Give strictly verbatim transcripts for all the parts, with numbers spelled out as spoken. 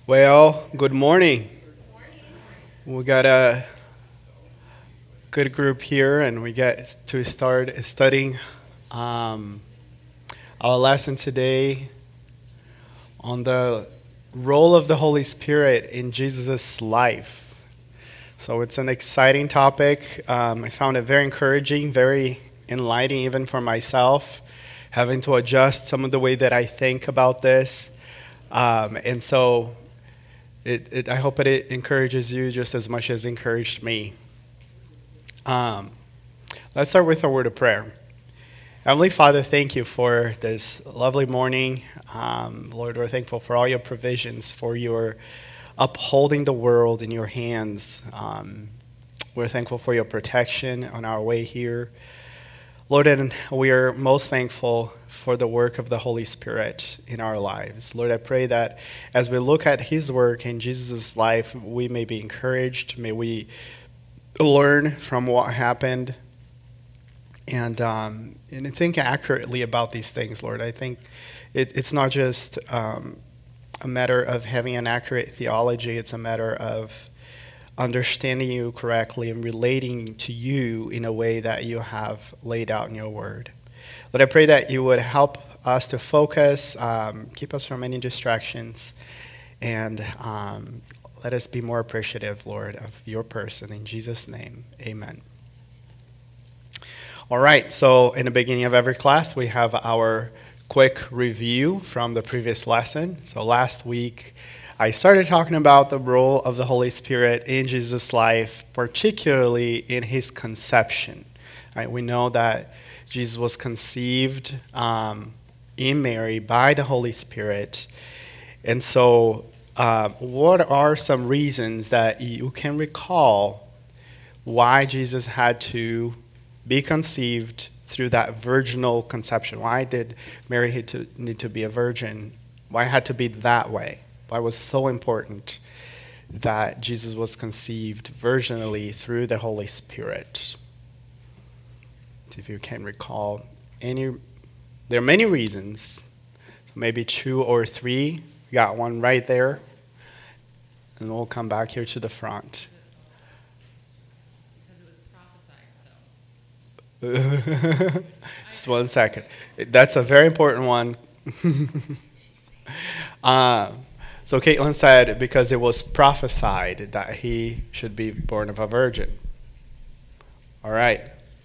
Well, good morning. We got a good group here, and we get to start studying um, our lesson today on the role of the Holy Spirit in Jesus' life. So it's an exciting topic. Um, I found it very encouraging, very enlightening, even for myself, having to adjust some of the way that I think about this. Um, and so It, it, I hope it encourages you just as much as it encouraged me. Um, let's start with a word of prayer. Heavenly Father, thank you for this lovely morning. Um, Lord, we're thankful for all your provisions, for your upholding the world in your hands. Um, we're thankful for your protection on our way here. Lord, and we are most thankful for the work of the Holy Spirit in our lives. Lord, I pray that as we look at his work in Jesus' life, we may be encouraged. May we learn from what happened and um, and think accurately about these things, Lord. I think it, it's not just um, a matter of having an accurate theology. It's a matter of understanding you correctly and relating to you in a way that you have laid out in your word. Lord, I pray that you would help us to focus, um, keep us from any distractions, and um, let us be more appreciative, Lord, of your person. In Jesus' name, amen. All right, so in the beginning of every class, we have our quick review from the previous lesson. So last week, I started talking about the role of the Holy Spirit in Jesus' life, particularly in his conception. Right? We know that Jesus was conceived um, in Mary by the Holy Spirit. And so uh, what are some reasons that you can recall why Jesus had to be conceived through that virginal conception? Why did Mary need to, need to be a virgin? Why it had to be that way? Why it was so important that Jesus was conceived virginally through the Holy Spirit? If you can recall any, there are many reasons. So maybe two or three. We got one right there. And we'll come back here to the front. Because it was prophesied, so. Just one second. That's a very important one. uh, So Caitlin said because it was prophesied that he should be born of a virgin. All right.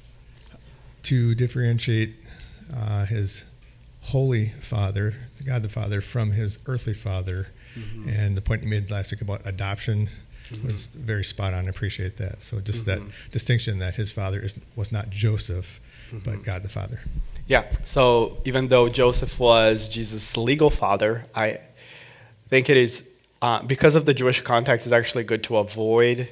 To differentiate uh, his holy father, God the Father, from his earthly father. Mm-hmm. And the point you made last week about adoption mm-hmm. was very spot on. I appreciate that. So just mm-hmm. that distinction that his father is, was not Joseph, mm-hmm. but God the Father. Yeah. So even though Joseph was Jesus' legal father, I think it is, uh, because of the Jewish context, it's actually good to avoid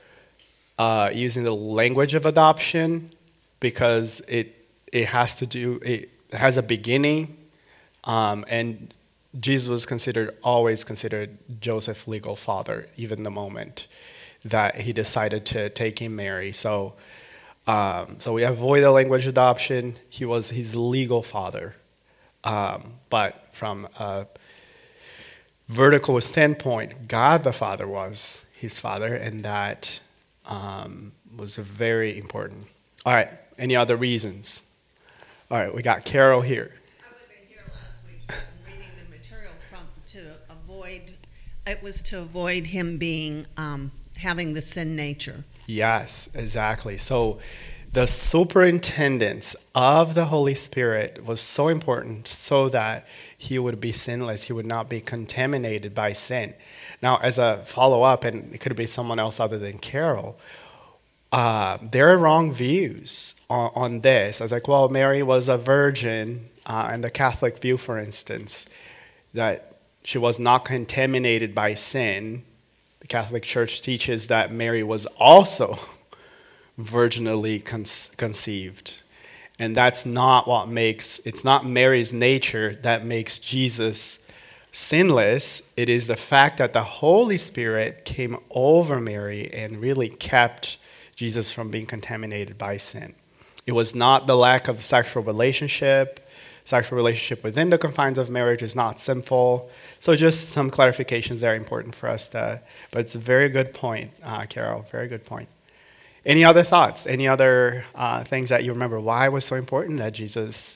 uh, using the language of adoption because it it has to do, it has a beginning, um, and Jesus was considered, always considered Joseph's legal father, even the moment that he decided to take in Mary. So, um, so we avoid the language adoption. He was his legal father, um, but from a vertical standpoint, God the Father was his father, and that um, was very important. All right, any other reasons? All right, we got Carol here. I wasn't here last week, so I'm reading the material from to avoid. It was to avoid him being um, having the sin nature. Yes, exactly. So the superintendence of the Holy Spirit was so important so that he would be sinless. He would not be contaminated by sin. Now, as a follow-up, and it could be someone else other than Carol, uh, there are wrong views on, on this. I was like, well, Mary was a virgin, uh, and the Catholic view, for instance, that she was not contaminated by sin. The Catholic Church teaches that Mary was also virginally con- conceived. And that's not what makes, it's not Mary's nature that makes Jesus sinless. It is the fact that the Holy Spirit came over Mary and really kept Jesus from being contaminated by sin. It was not the lack of sexual relationship sexual relationship within the confines of marriage is not sinful. So just some clarifications that are important for us to, but it's a very good point, uh, Carol, very good point. Any other thoughts? Any other uh, things that you remember? Why it was so important that Jesus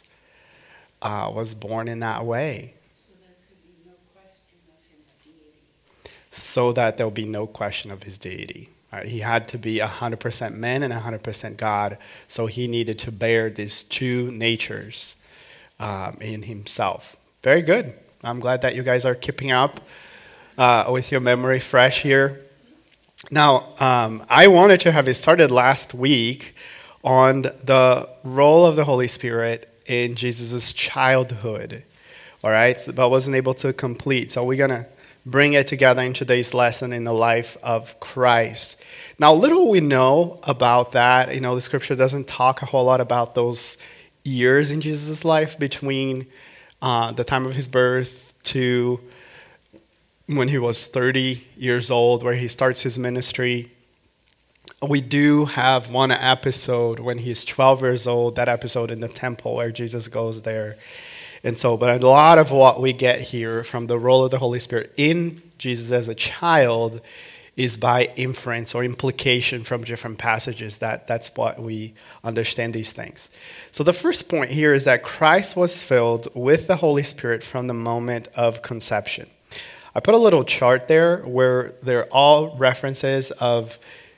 uh, was born in that way? So there could be no question of his deity. So that there'll be no question of his deity. Right? He had to be one hundred percent man and one hundred percent God, so he needed to bear these two natures um, in himself. Very good. I'm glad that you guys are keeping up uh, with your memory fresh here. Now, um, I wanted to have it started last week on the role of the Holy Spirit in Jesus' childhood, all right, but wasn't able to complete. So we're going to bring it together in today's lesson in the life of Christ. Now, little we know about that, you know, the scripture doesn't talk a whole lot about those years in Jesus' life between uh, the time of his birth to when he was thirty years old, where he starts his ministry. We do have one episode when he's twelve years old, that episode in the temple where Jesus goes there. And so, but a lot of what we get here from the role of the Holy Spirit in Jesus as a child is by inference or implication from different passages. That, that's what we understand these things. So the first point here is that Christ was filled with the Holy Spirit from the moment of conception. I put a little chart there where there are all references of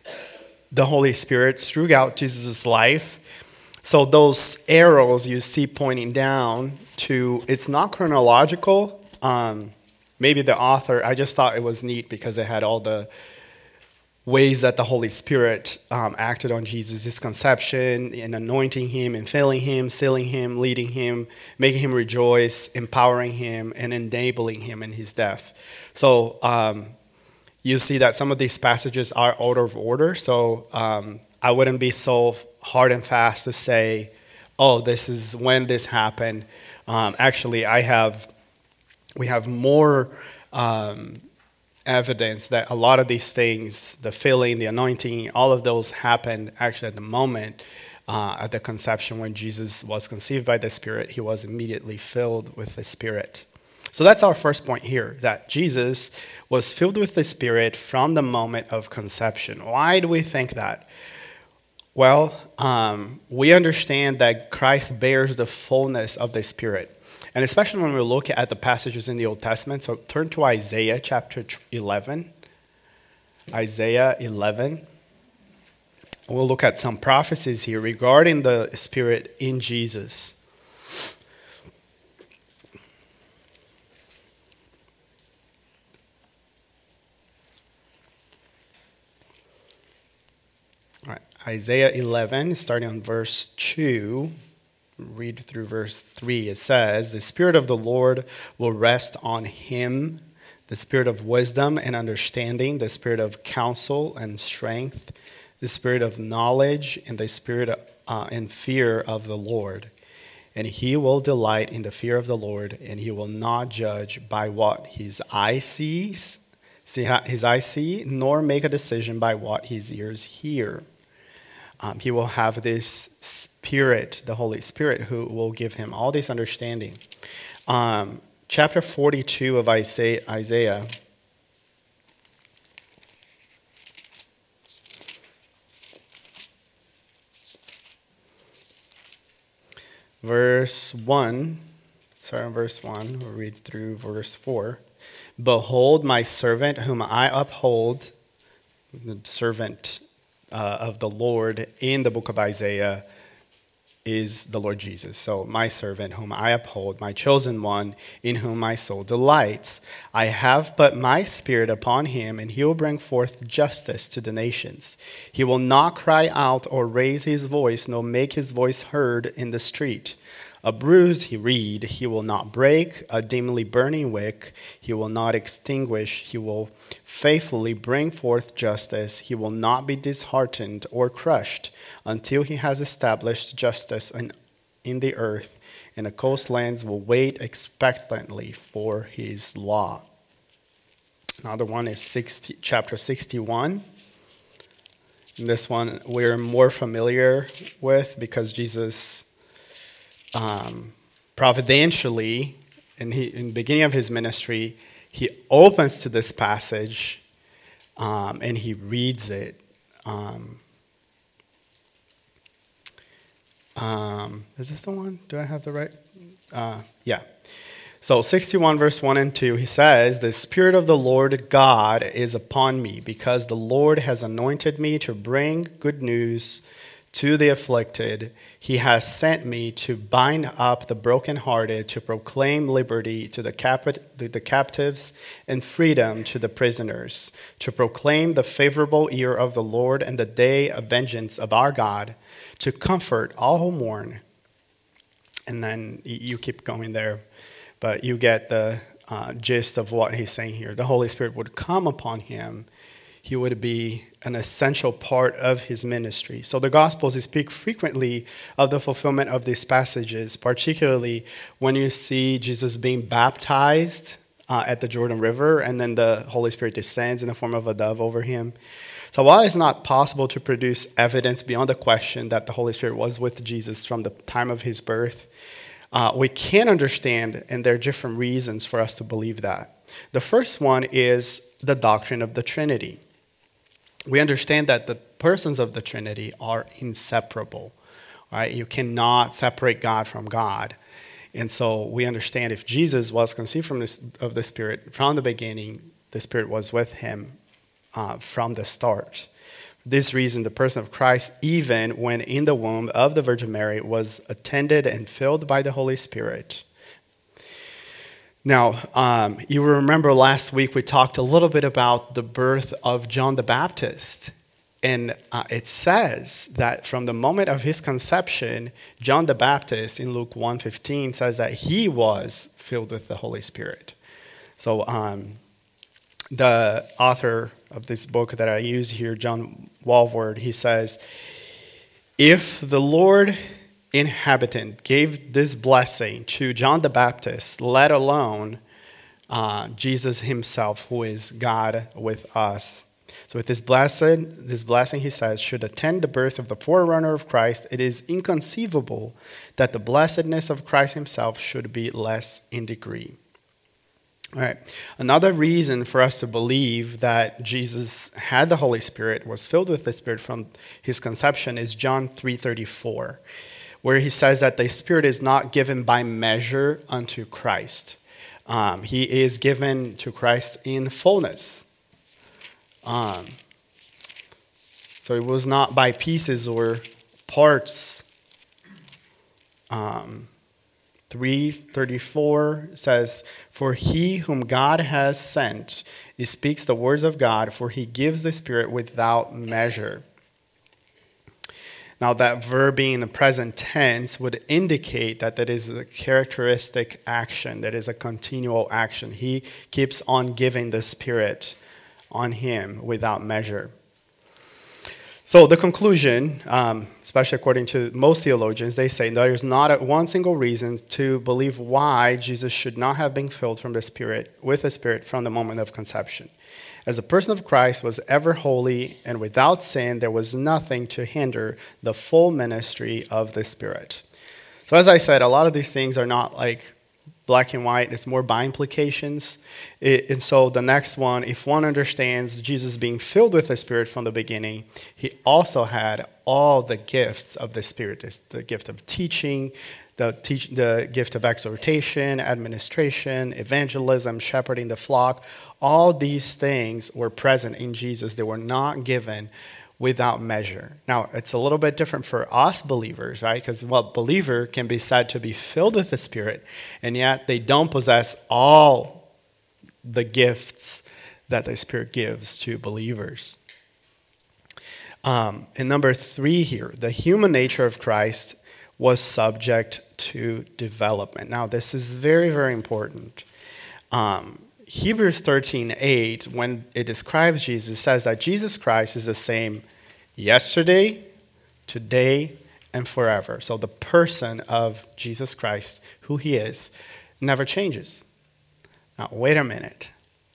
the Holy Spirit throughout Jesus' life. So those arrows you see pointing down to, it's not chronological. Um, maybe the author, I just thought it was neat because it had all the ways that the Holy Spirit um, acted on Jesus, his conception, and anointing him, and filling him, sealing him, leading him, making him rejoice, empowering him, and enabling him in his death. So um, you see that some of these passages are out of order, so um, I wouldn't be so hard and fast to say, oh, this is when this happened. Um, actually, I have, we have more um, evidence that a lot of these things, the filling, the anointing, all of those happened actually at the moment uh, at the conception when Jesus was conceived by the Spirit. He was immediately filled with the Spirit. So that's our first point here, that Jesus was filled with the Spirit from the moment of conception. Why do we think that? Well, um, we understand that Christ bears the fullness of the Spirit. And especially when we look at the passages in the Old Testament. So turn to Isaiah chapter eleven. Isaiah eleven. We'll look at some prophecies here regarding the Spirit in Jesus. All right, Isaiah eleven, starting on verse two. Read through verse three. It says, "The Spirit of the Lord will rest on him, the Spirit of wisdom and understanding, the Spirit of counsel and strength, the Spirit of knowledge, and the Spirit uh, and fear of the Lord. And he will delight in the fear of the Lord, and he will not judge by what his eye sees, see his eyes see, nor make a decision by what his ears hear." Um, he will have this Spirit, the Holy Spirit, who will give him all this understanding. Um, chapter forty-two of Isaiah, Isaiah. Verse one, sorry, verse one, we'll read through verse four. "Behold my servant whom I uphold," the servant Uh, of the Lord in the book of Isaiah is the Lord Jesus. So my servant whom I uphold, my chosen one in whom my soul delights. I have put my Spirit upon him, and he will bring forth justice to the nations. He will not cry out or raise his voice, nor make his voice heard in the street. A bruise he reed, he will not break. A dimly burning wick, he will not extinguish. He will faithfully bring forth justice. He will not be disheartened or crushed until he has established justice in, in the earth, and the coastlands will wait expectantly for his law. Another one is sixty, chapter sixty-one. And this one we're more familiar with because Jesus Um, providentially, in, he, in the beginning of his ministry, he opens to this passage um, and he reads it. Um, um, is this the one? Do I have the right? Uh, yeah. So sixty-one verse one and two, he says, "The Spirit of the Lord God is upon me, because the Lord has anointed me to bring good news to the afflicted. He has sent me to bind up the brokenhearted, to proclaim liberty to the, cap- to the captives and freedom to the prisoners, to proclaim the favorable year of the Lord and the day of vengeance of our God, to comfort all who mourn." And then you keep going there, but you get the uh, gist of what he's saying here. The Holy Spirit would come upon him. He would be an essential part of his ministry. So the Gospels speak frequently of the fulfillment of these passages, particularly when you see Jesus being baptized uh, at the Jordan River, and then the Holy Spirit descends in the form of a dove over him. So while it's not possible to produce evidence beyond the question that the Holy Spirit was with Jesus from the time of his birth, uh, we can understand, and there are different reasons for us to believe that. The first one is the doctrine of the Trinity. We understand that the persons of the Trinity are inseparable, right? You cannot separate God from God. And so we understand if Jesus was conceived from this, of the Spirit from the beginning, the Spirit was with him uh, from the start. For this reason, the person of Christ, even when in the womb of the Virgin Mary, was attended and filled by the Holy Spirit. Now, um, you remember last week we talked a little bit about the birth of John the Baptist. And uh, it says that from the moment of his conception, John the Baptist in Luke one fifteen says that he was filled with the Holy Spirit. So um, the author of this book that I use here, John Walvoord, he says, "If the Lord inhabitant gave this blessing to John the Baptist, let alone uh, Jesus himself, who is God with us." So with this blessed, this blessing, he says, should attend the birth of the forerunner of Christ, it is inconceivable that the blessedness of Christ himself should be less in degree. All right. Another reason for us to believe that Jesus had the Holy Spirit, was filled with the Spirit from his conception, is John three thirty-four. Where he says that the Spirit is not given by measure unto Christ. Um, he is given to Christ in fullness. Um, so it was not by pieces or parts. Um, three thirty-four says, "For he whom God has sent, he speaks the words of God, for he gives the Spirit without measure." Now, that verb being in the present tense would indicate that that is a characteristic action, that is a continual action. He keeps on giving the Spirit on him without measure. So the conclusion, um, especially according to most theologians, they say there is not a, one single reason to believe why Jesus should not have been filled from the Spirit, with the Spirit from the moment of conception. As the person of Christ was ever holy and without sin, there was nothing to hinder the full ministry of the Spirit. So as I said, a lot of these things are not like black and white. It's more by implications. It, and so the next one, if one understands Jesus being filled with the Spirit from the beginning, he also had all the gifts of the Spirit. It's the gift of teaching, the, teach, the gift of exhortation, administration, evangelism, shepherding the flock. All these things were present in Jesus. They were not given without measure. Now, it's a little bit different for us believers, right? Because, well, believer can be said to be filled with the Spirit, and yet they don't possess all the gifts that the Spirit gives to believers. Um, and number three here, the human nature of Christ was subject to development. Now, this is very, very important. Um, Hebrews thirteen eight, when it describes Jesus, says that Jesus Christ is the same yesterday, today, and forever. So the person of Jesus Christ, who he is, never changes. Now, wait a minute.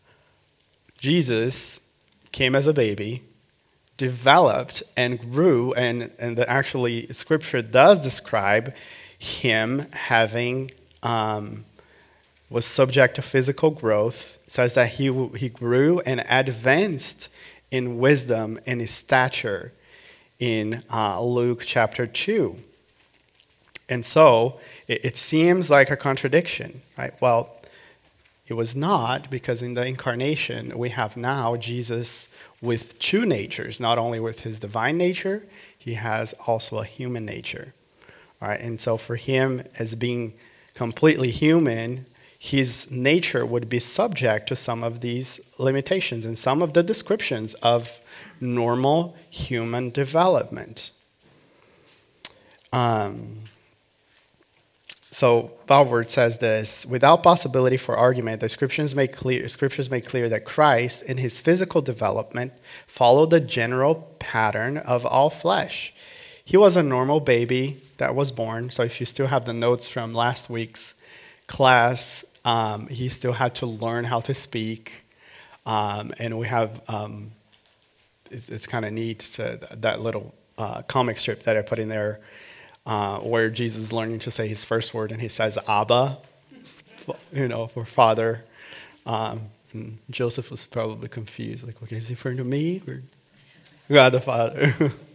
Jesus came as a baby, developed and grew, and, and the, actually Scripture does describe him having um, was subject to physical growth. It says that he, he grew and advanced in wisdom and his stature in uh, Luke chapter two. And so it, it seems like a contradiction, right? Well, it was not, because in the incarnation we have now Jesus with two natures, not only with his divine nature, he has also a human nature. All right, and so for him, as being completely human, his nature would be subject to some of these limitations and some of the descriptions of normal human development. Um, so Valverde says this: without possibility for argument, the scriptures make clear, scriptures make clear that Christ, in his physical development, followed the general pattern of all flesh. He was a normal baby that was born. So if you still have the notes from last week's class, um, he still had to learn how to speak. Um, and we have, um, it's, it's kind of neat, to, that little uh, comic strip that I put in there, uh, where Jesus is learning to say his first word, and he says, Abba, you know, for father. Um, and Joseph was probably confused, like, okay, is he referring to me or God the Father?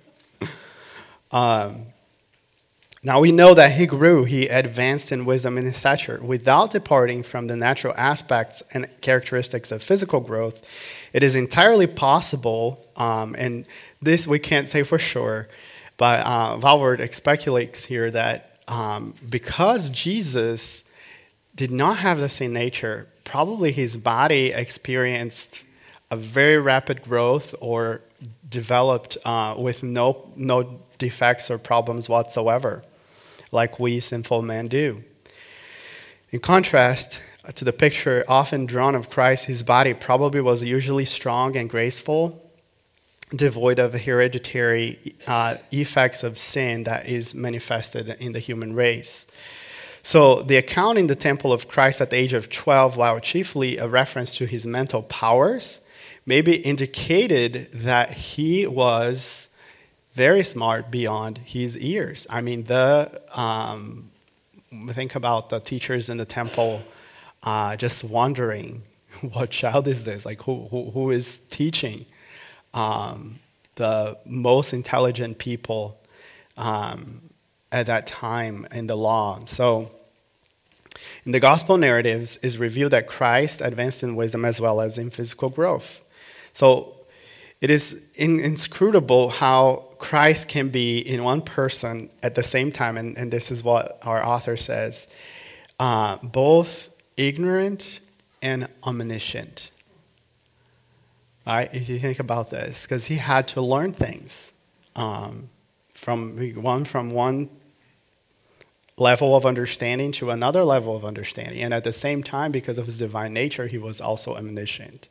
um, Now we know that he grew, he advanced in wisdom and in stature. Without departing from the natural aspects and characteristics of physical growth, it is entirely possible, um, and this we can't say for sure, but uh, Valverde speculates here that um, because Jesus did not have the same nature, probably his body experienced a very rapid growth or developed uh, with no no defects or problems whatsoever, like we sinful men do. In contrast to the picture often drawn of Christ, his body probably was usually strong and graceful, devoid of hereditary uh, effects of sin that is manifested in the human race. So the account in the temple of Christ at the age of twelve, while chiefly a reference to his mental powers, maybe indicated that he was very smart beyond his years. I mean, the um, think about the teachers in the temple uh, just wondering, what child is this? Like, who who, who is teaching um, the most intelligent people um, at that time in the law? So, in the gospel narratives, is revealed that Christ advanced in wisdom as well as in physical growth. So, it is inscrutable how Christ can be in one person at the same time, and, and this is what our author says, uh, both ignorant and omniscient. Right? If you think about this, because he had to learn things um, from one from one level of understanding to another level of understanding, and at the same time, because of his divine nature, he was also omniscient.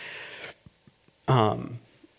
Um.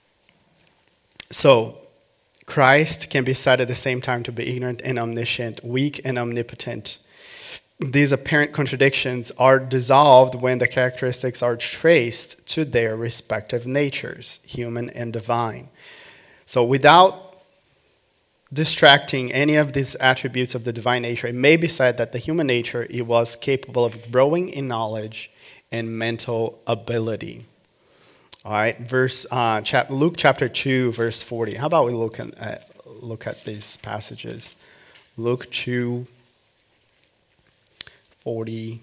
So, Christ can be said at the same time to be ignorant and omniscient, weak and omnipotent. These apparent contradictions are dissolved when the characteristics are traced to their respective natures, human and divine. So, without distracting any of these attributes of the divine nature, it may be said that the human nature, it was capable of growing in knowledge and mental ability. All right, verse uh, chap- Luke chapter two, verse forty. How about we look at look at these passages? Luke two, forty.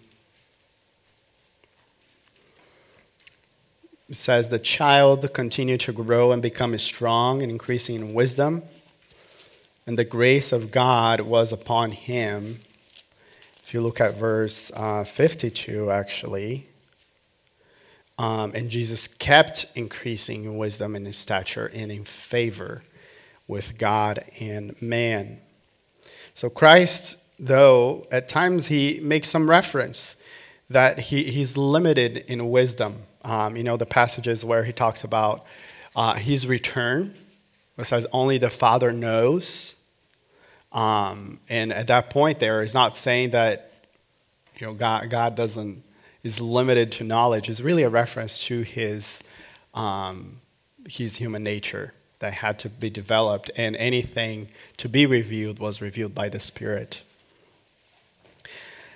It says, the child continued to grow and become strong and increasing in wisdom, and the grace of God was upon him. If you look at verse uh, fifty-two, actually. Um, and Jesus kept increasing in wisdom and in stature and in favor with God and man. So Christ, though, at times he makes some reference that he, he's limited in wisdom. Um, you know, the passages where he talks about uh, his return, it says only the Father knows. Um, and at that point there, he's not saying that, you know, God, God doesn't, is limited to knowledge. Is really a reference to his um, his human nature that had to be developed, and anything to be revealed was revealed by the Spirit.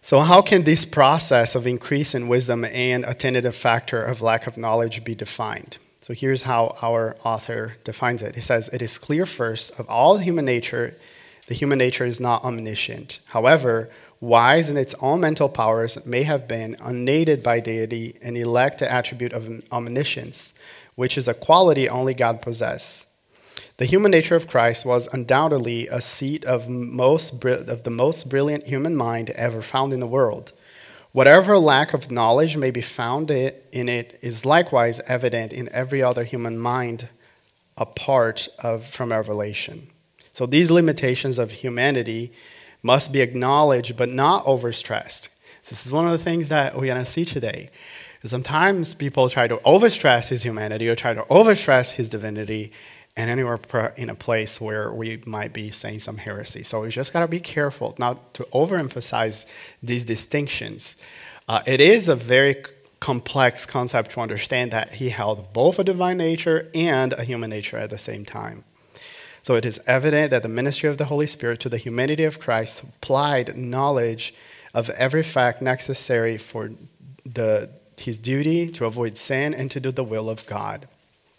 So how can this process of increase in wisdom and a tentative factor of lack of knowledge be defined? So here's how our author defines it. He says, it is clear first, of all human nature, the human nature is not omniscient. However, wise in its own mental powers may have been unaided by deity and elect the attribute of omniscience, which is a quality only God possesses. The human nature of Christ was undoubtedly a seat of, most, of the most brilliant human mind ever found in the world. Whatever lack of knowledge may be found in it is likewise evident in every other human mind apart of, from revelation. So these limitations of humanity must be acknowledged but not overstressed. So this is one of the things that we're going to see today. Sometimes people try to overstress his humanity or try to overstress his divinity, and then we're in a place where we might be saying some heresy. So we just got to be careful not to overemphasize these distinctions. Uh, it is a very complex concept to understand that he held both a divine nature and a human nature at the same time. So it is evident that the ministry of the Holy Spirit to the humanity of Christ supplied knowledge of every fact necessary for the, his duty to avoid sin and to do the will of God.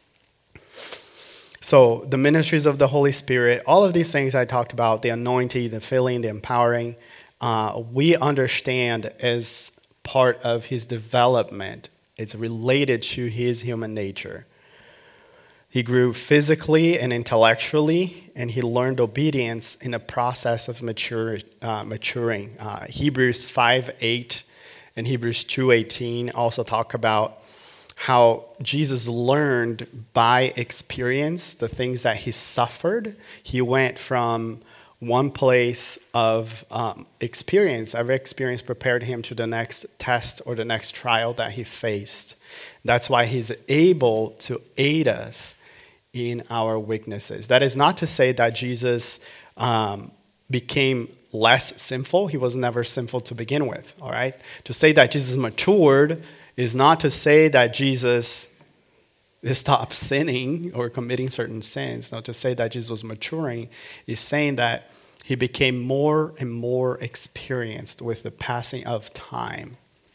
So the ministries of the Holy Spirit, all of these things I talked about, the anointing, the filling, the empowering, uh, we understand as part of his development. It's related to his human nature. He grew physically and intellectually, and he learned obedience in the process of mature, uh, maturing. Uh, Hebrews five eight and Hebrews two eighteen also talk about how Jesus learned by experience the things that he suffered. He went from one place of um, experience. Every experience prepared him to the next test or the next trial that he faced. That's why he's able to aid us in our weaknesses. That is not to say that Jesus um, became less sinful. He was never sinful to begin with, all right? To say that Jesus matured is not to say that Jesus stopped sinning or committing certain sins. Not to say that Jesus was maturing. Is saying that he became more and more experienced with the passing of time.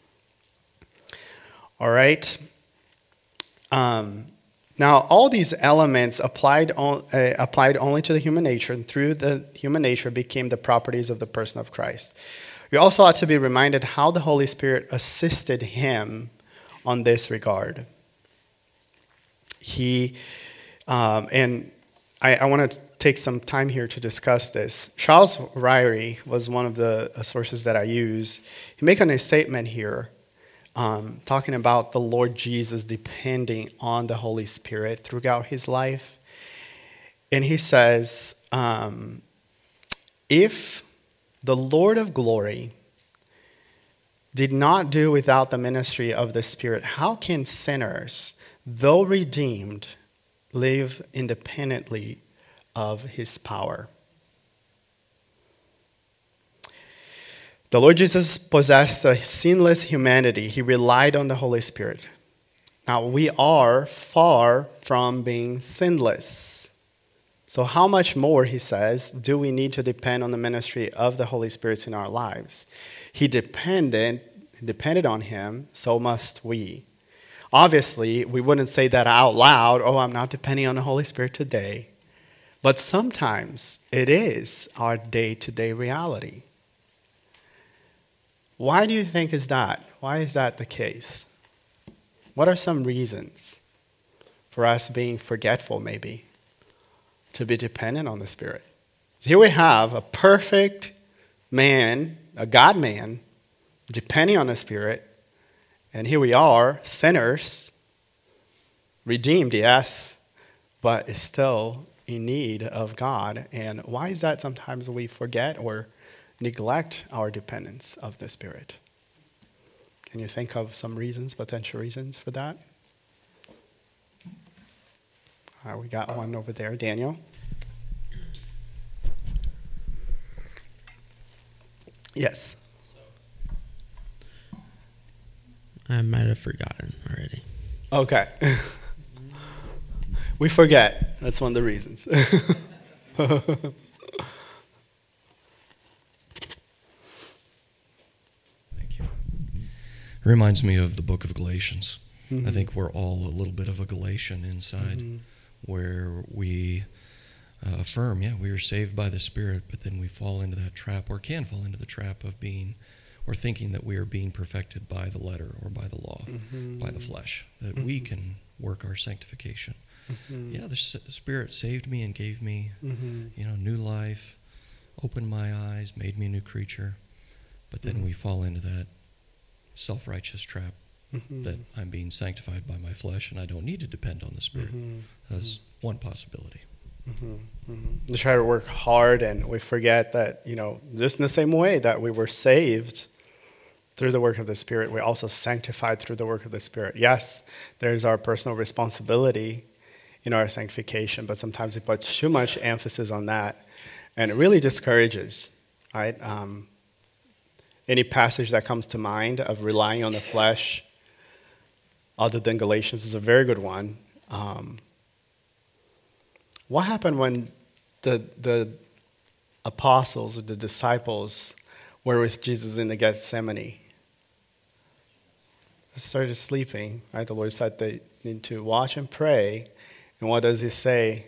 All right? Um, now, all these elements applied, on, uh, applied only to the human nature, and through the human nature became the properties of the person of Christ. We also ought to be reminded how the Holy Spirit assisted him on this regard. He, um, and I, I want to take some time here to discuss this. Charles Ryrie was one of the sources that I use. He makes a statement here um, talking about the Lord Jesus depending on the Holy Spirit throughout his life. And he says, um, if the Lord of glory did not do without the ministry of the Spirit, how can sinners, though redeemed, live independently of his power? The Lord Jesus possessed a sinless humanity. He relied on the Holy Spirit. Now, we are far from being sinless. So how much more, he says, do we need to depend on the ministry of the Holy Spirit in our lives? He depended, depended on him, so must we. Obviously, we wouldn't say that out loud, oh, I'm not depending on the Holy Spirit today. But sometimes it is our day-to-day reality. Why do you think is that? Why is that the case? What are some reasons for us being forgetful, maybe, to be dependent on the Spirit? So here we have a perfect man, a God-man, depending on the Spirit, and here we are, sinners, redeemed, yes, but still in need of God. And why is that sometimes we forget or neglect our dependence of the Spirit? Can you think of some reasons, potential reasons for that? All right, we got one over there. Daniel? Yes. I might have forgotten already. Okay. We forget. That's one of the reasons. It reminds me of the book of Galatians. Mm-hmm. I think we're all a little bit of a Galatian inside, Mm-hmm. where we uh, affirm, yeah, we are saved by the Spirit, but then we fall into that trap, or can fall into the trap of being, or thinking that we are being perfected by the letter or by the law, Mm-hmm. by the flesh, that Mm-hmm. we can work our sanctification. Mm-hmm. Yeah, the S- Spirit saved me and gave me, Mm-hmm. you know, new life, opened my eyes, made me a new creature. But then Mhm. we fall into that self-righteous trap Mm-hmm. that I'm being sanctified by my flesh and I don't need to depend on the Spirit. Mm-hmm. That's one possibility. Mm-hmm. Mm-hmm. We try to work hard and we forget that, you know, just in the same way that we were saved through the work of the Spirit, we're also sanctified through the work of the Spirit. Yes, there's our personal responsibility in our sanctification, but sometimes we put too much emphasis on that, and it really discourages, right? Um, any passage that comes to mind of relying on the flesh, other than Galatians, is a very good one. Um, what happened when the the apostles or the disciples were with Jesus in the Gethsemane? They started sleeping, right? The Lord said they need to watch and pray. And what does he say?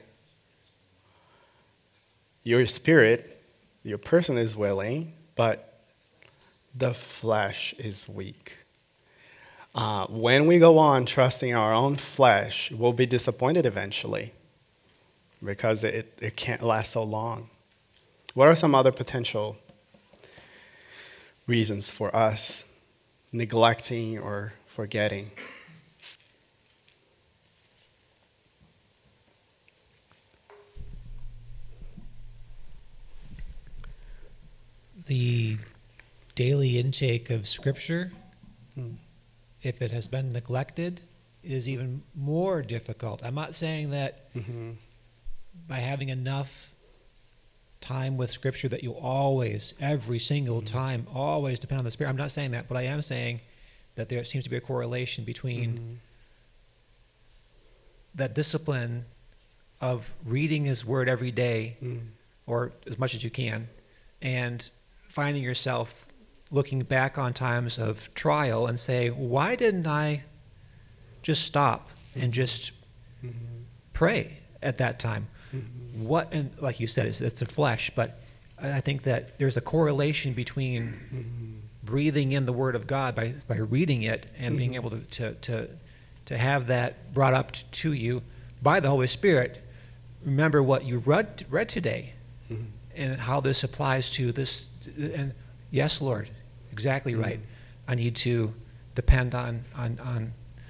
Your spirit, your person is willing, but the flesh is weak. Uh, when we go on trusting our own flesh, we'll be disappointed eventually because it, it can't last so long. What are some other potential reasons for us neglecting or forgetting? The daily intake of Scripture, Hmm. if it has been neglected, it is even more difficult. I'm not saying that Mm-hmm. by having enough time with Scripture that you always, every single time, always depend on the Spirit. I'm not saying that, but I am saying that there seems to be a correlation between Mm-hmm. that discipline of reading His Word every day, Mm-hmm. or as much as you can, and finding yourself looking back on times of trial and say, why didn't I just stop and just Mm-hmm. pray at that time? Mm-hmm. What, and like you said, it's, it's the flesh, but I I think that there's a correlation between Mm-hmm. breathing in the Word of God by, by reading it and being able to, to, to, to have that brought up t- to you by the Holy Spirit. Remember what you read, read today Mm-hmm. and how this applies to this. And yes, Lord, exactly right. I need to depend on, on, on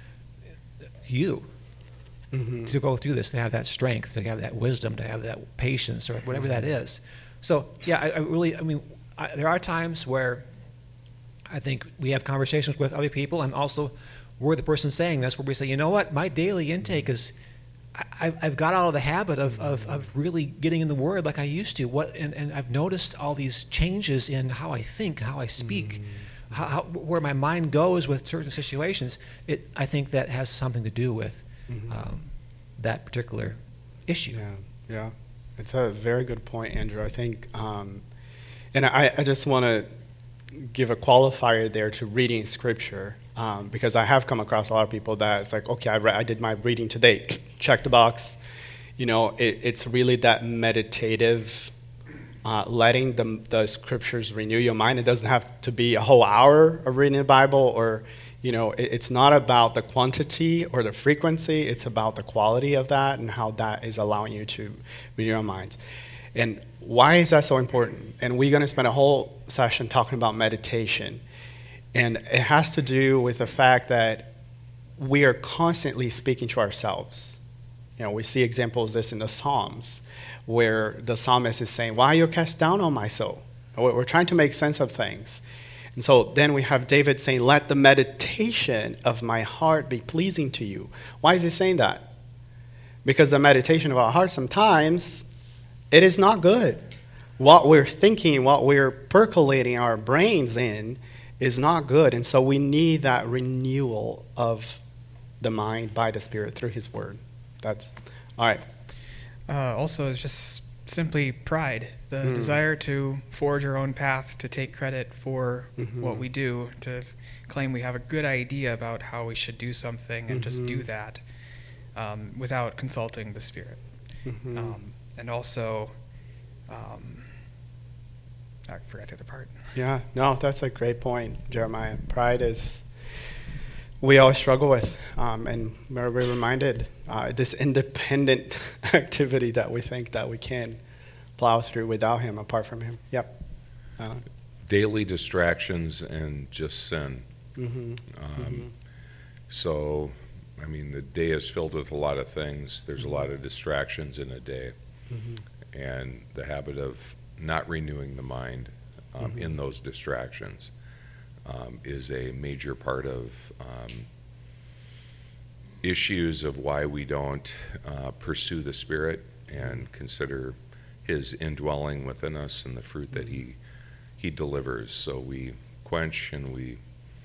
you Mm-hmm. to go through this, to have that strength, to have that wisdom, to have that patience, or whatever that is. So, yeah, I, I really, I mean, I, there are times where I think we have conversations with other people, and also we're the person saying this, where we say, you know what, my daily intake is, I, I've- I've got out of the habit of, of, of really getting in the Word like I used to. What, and, and I've noticed all these changes in how I think, how I speak, how, how, where my mind goes with certain situations. It, I think that has something to do with um, that particular issue. Yeah, yeah. It's a very good point, Andrew. I think, um, and I, I just want to give a qualifier there to reading Scripture, um, because I have come across a lot of people that it's like, okay, I, re- I did my reading today, check the box. You know, it, it's really that meditative, uh, letting the, the Scriptures renew your mind. It doesn't have to be a whole hour of reading the Bible, or, you know, it, it's not about the quantity or the frequency. It's about the quality of that and how that is allowing you to renew your mind. And why is that so important? And we're going to spend a whole session talking about meditation. And it has to do with the fact that we are constantly speaking to ourselves. You know, we see examples of this in the Psalms, where the psalmist is saying, why are you cast down on my soul? We're trying to make sense of things. And so then we have David saying, let the meditation of my heart be pleasing to you. Why is he saying that? Because the meditation of our heart sometimes, it is not good. What we're thinking, what we're percolating our brains in is not good. And so we need that renewal of the mind by the Spirit through His Word. That's all right. Uh, also, it's just simply pride, the Mm. desire to forge our own path, to take credit for Mhm. what we do, to claim we have a good idea about how we should do something and just do Mhm. that um, without consulting the Spirit. Mhm. Um, and also, um, I forgot the other part. Yeah, no, that's a great point, Jeremiah. Pride is, we always struggle with, um, and we're we're reminded uh, this independent activity that we think that we can plow through without Him, apart from Him. Yep. Uh, Daily distractions and just sin. mm-hmm. Um, So, I mean, the day is filled with a lot of things. There's a lot of distractions in a day. Mm-hmm. And the habit of not renewing the mind um, Mhm. in those distractions um, is a major part of um, issues of why we don't uh, pursue the Spirit and consider His indwelling within us and the fruit that He He delivers. So we quench and we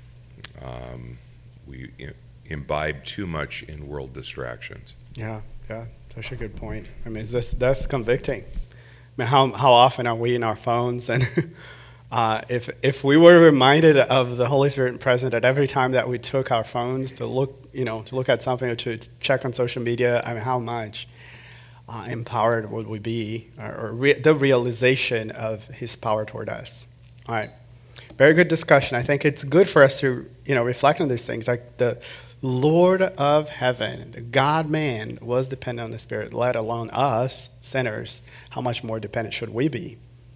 um, we i- imbibe too much in world distractions. Yeah, yeah, such a good point. I mean, this that's convicting. I mean, how how often are we in our phones? And uh, if if we were reminded of the Holy Spirit present at every time that we took our phones to look, you know, to look at something or to check on social media, I mean, how much uh, empowered would we be, or, or re- the realization of His power toward us? All right, very good discussion. I think it's good for us to, you know, reflect on these things, like the Lord of heaven, the God-man, was dependent on the Spirit, let alone us, sinners. How much more dependent should we be?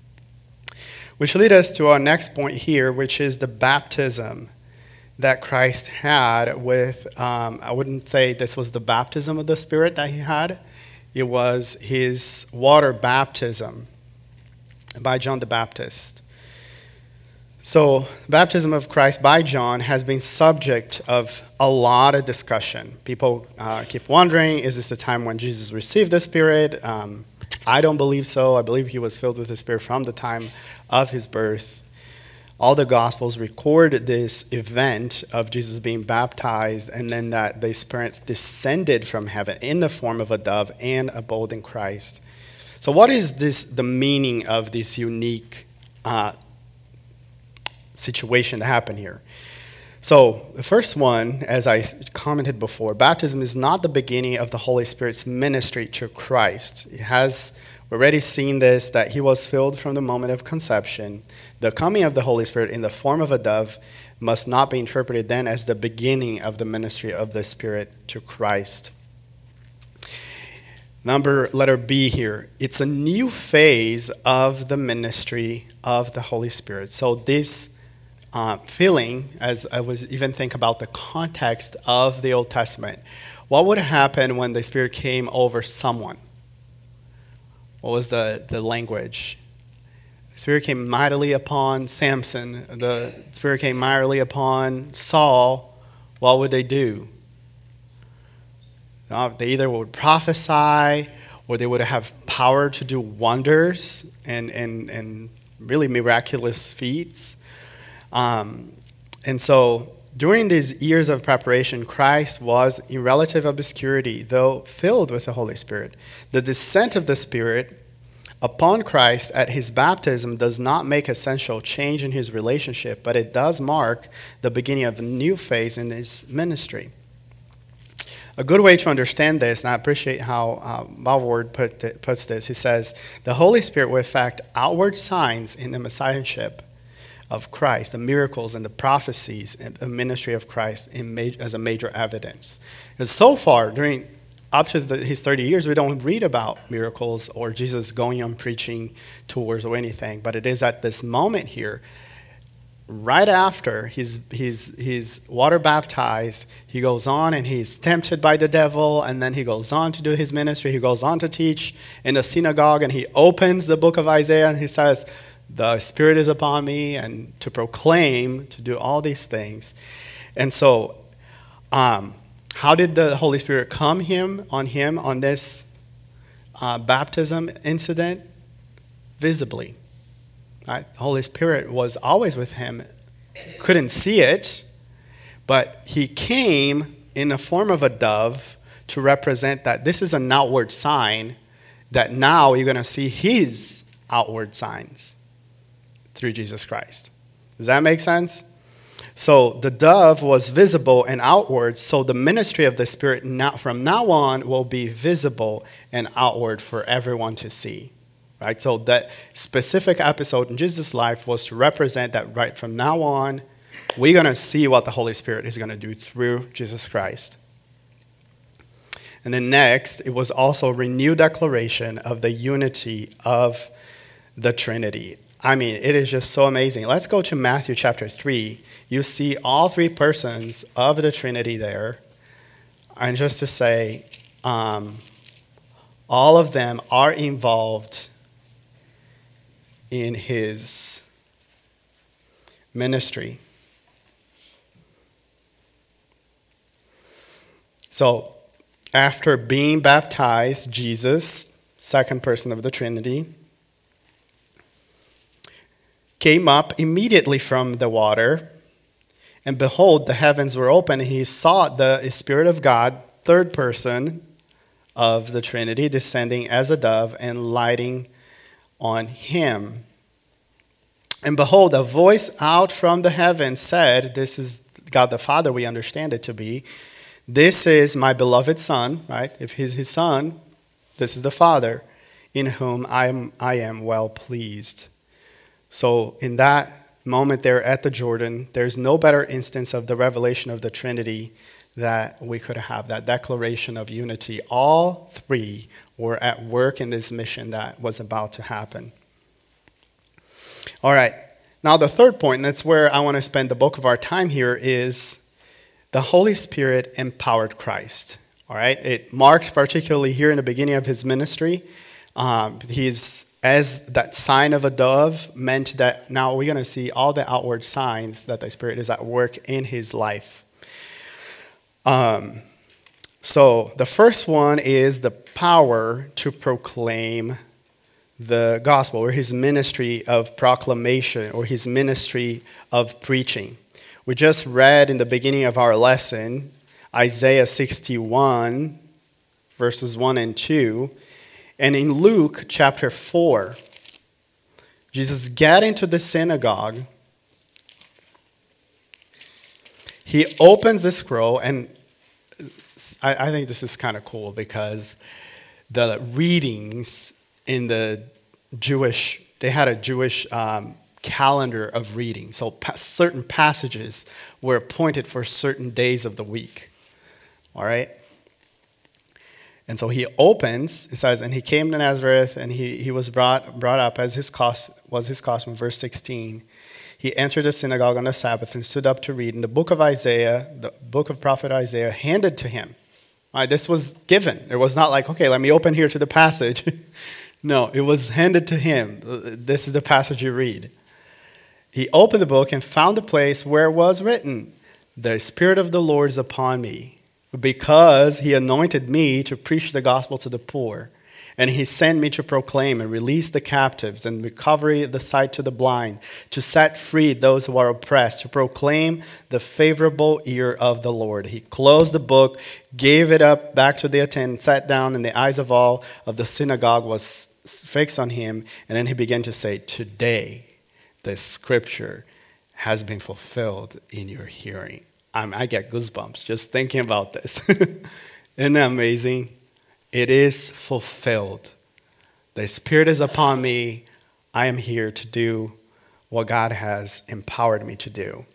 Which leads us to our next point here, which is the baptism that Christ had with, um, I wouldn't say this was the baptism of the Spirit that He had. It was His water baptism by John the Baptist. So, baptism of Christ by John has been subject of a lot of discussion. People uh, keep wondering, is this the time when Jesus received the Spirit? Um, I don't believe so. I believe He was filled with the Spirit from the time of His birth. All the Gospels record this event of Jesus being baptized, and then that the Spirit descended from heaven in the form of a dove and abode in Christ. So what is this? The meaning of this unique uh situation that happened here. So the first one, as I commented before, baptism is not the beginning of the Holy Spirit's ministry to Christ. It has already seen this, that He was filled from the moment of conception. The coming of the Holy Spirit in the form of a dove must not be interpreted then as the beginning of the ministry of the Spirit to Christ. Number, letter B here. It's a new phase of the ministry of the Holy Spirit. So this Uh, feeling, as I was even think about the context of the Old Testament, what would happen when the Spirit came over someone? What was the, the language? The Spirit came mightily upon Samson. The Spirit came mightily upon Saul. What would they do? Uh, they either would prophesy, or they would have power to do wonders and, and, and really miraculous feats. Um, and so during these years of preparation, Christ was in relative obscurity, though filled with the Holy Spirit. The descent of the Spirit upon Christ at His baptism does not make essential change in His relationship, but it does mark the beginning of a new phase in His ministry. A good way to understand this, and I appreciate how uh, Balward put th- puts this, he says, the Holy Spirit will effect outward signs in the messiahship of Christ, the miracles and the prophecies and the ministry of Christ in ma- as a major evidence. Because so far, during up to the, his thirty years, we don't read about miracles or Jesus going on preaching tours or anything. But it is at this moment here, right after he's, he's, he's water baptized, he goes on and he's tempted by the devil, and then he goes on to do his ministry. He goes on to teach in the synagogue, and he opens the book of Isaiah, and he says, the Spirit is upon me, and to proclaim, to do all these things. And so, um, how did the Holy Spirit come him on him on this uh, baptism incident? Visibly. Right? The Holy Spirit was always with him. Couldn't see it, but He came in the form of a dove to represent that this is an outward sign that now you're going to see his outward signs through Jesus Christ. Does that make sense? So the dove was visible and outward, so the ministry of the Spirit now, from now on will be visible and outward for everyone to see. Right? So that specific episode in Jesus' life was to represent that right from now on, we're going to see what the Holy Spirit is going to do through Jesus Christ. And then next, it was also a renewed declaration of the unity of the Trinity. I mean, it is just so amazing. Let's go to Matthew chapter three. You see all three persons of the Trinity there. And just to say, um, all of them are involved in his ministry. So, after being baptized, Jesus, second person of the Trinity, came up immediately from the water, and behold, the heavens were open, and he saw the Spirit of God, third person of the Trinity, descending as a dove and lighting on him. And behold, a voice out from the heavens said, this is God the Father, we understand it to be, this is my beloved Son, right? If he's his Son, this is the Father, in whom I am, I am well pleased. So in that moment there at the Jordan, there's no better instance of the revelation of the Trinity that we could have, that declaration of unity. All three were at work in this mission that was about to happen. All right, now the third point, and that's where I want to spend the bulk of our time here, is the Holy Spirit empowered Christ. All right, it marked particularly here in the beginning of his ministry. Um, he's, as that sign of a dove meant that now we're going to see all the outward signs that the Spirit is at work in his life. Um, so the first one is the power to proclaim the gospel, or his ministry of proclamation, or his ministry of preaching. We just read in the beginning of our lesson, Isaiah sixty-one, verses one and two. And in Luke chapter four, Jesus got into the synagogue. He opens the scroll, and I, I think this is kind of cool because the readings in the Jewish, they had a Jewish um, calendar of reading. So pa- certain passages were appointed for certain days of the week. All right? And so he opens, it says, and he came to Nazareth, and he, he was brought brought up as his cost, was his custom, verse sixteen. He entered the synagogue on the Sabbath and stood up to read. And the book of Isaiah, the book of prophet Isaiah, handed to him. All right, this was given. It was not like, okay, let me open here to the passage. No, it was handed to him. This is the passage you read. He opened the book and found the place where it was written, "The Spirit of the Lord is upon me, because he anointed me to preach the gospel to the poor. And he sent me to proclaim and release the captives and recovery of the sight to the blind, to set free those who are oppressed, to proclaim the favorable year of the Lord." He closed the book, gave it up back to the attendant, sat down, and the eyes of all of the synagogue was fixed on him. And then he began to say, "Today, the scripture has been fulfilled in your hearing." I'm, I get goosebumps just thinking about this. Isn't that amazing? It is fulfilled. The Spirit is upon me. I am here to do what God has empowered me to do.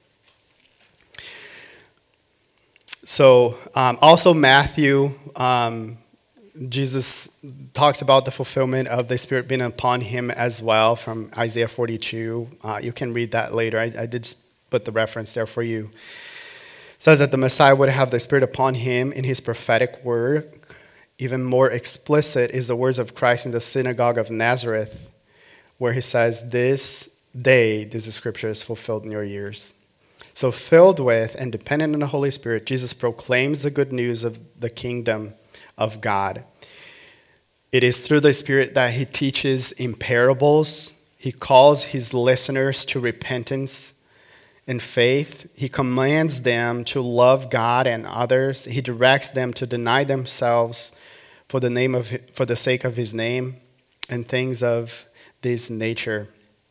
So um, also Matthew, um, Jesus talks about the fulfillment of the Spirit being upon him as well from Isaiah forty-two. Uh, you can read that later. I, I did put the reference there for you. It says that the Messiah would have the Spirit upon him in his prophetic word. Even more explicit is the words of Christ in the synagogue of Nazareth, where he says, "This day, this scripture is fulfilled in your ears." So filled with and dependent on the Holy Spirit, Jesus proclaims the good news of the kingdom of God. It is through the Spirit that he teaches in parables. He calls his listeners to repentance and faith. He commands them to love God and others. He directs them to deny themselves for the name of for the sake of his name and things of this nature.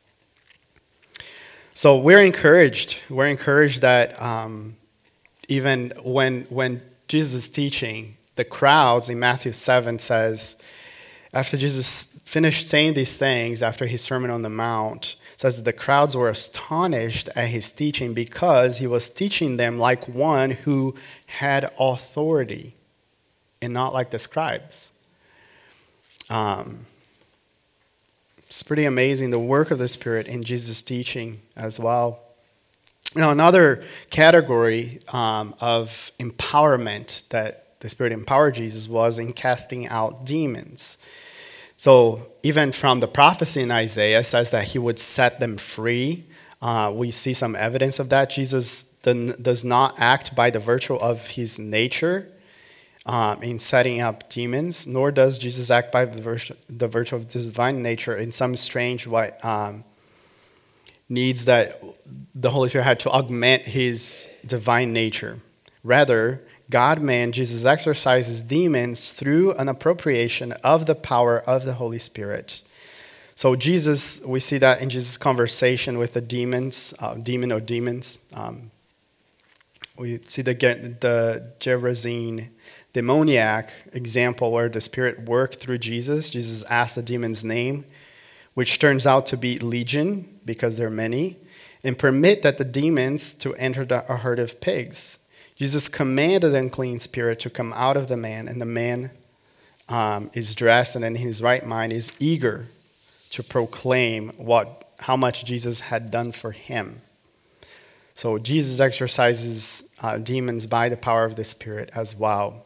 So we're encouraged. We're encouraged that um, even when when Jesus is teaching, the crowds in Matthew seven says, after Jesus finished saying these things, after his Sermon on the Mount, says that the crowds were astonished at his teaching because he was teaching them like one who had authority and not like the scribes. Um, it's pretty amazing, the work of the Spirit in Jesus' teaching as well. Now, another category um, of empowerment that the Spirit empowered Jesus was in casting out demons. So even from the prophecy in Isaiah, it says that he would set them free. Uh, we see some evidence of that. Jesus does not act by the virtue of his nature um, in setting up demons, nor does Jesus act by the virtue, the virtue of his divine nature in some strange way, um, needs that the Holy Spirit had to augment his divine nature. Rather, God-man, Jesus exorcises demons through an appropriation of the power of the Holy Spirit. So Jesus, we see that in Jesus' conversation with the demons, uh, demon or demons. Um, we see the, the Gerasene demoniac example where the Spirit worked through Jesus. Jesus asked the demon's name, which turns out to be legion, because there are many, and permit that the demons to enter the, a herd of pigs. Jesus commanded the unclean spirit to come out of the man, and the man um, is dressed and in his right mind is eager to proclaim what how much Jesus had done for him. So Jesus exorcises uh, demons by the power of the Spirit as well.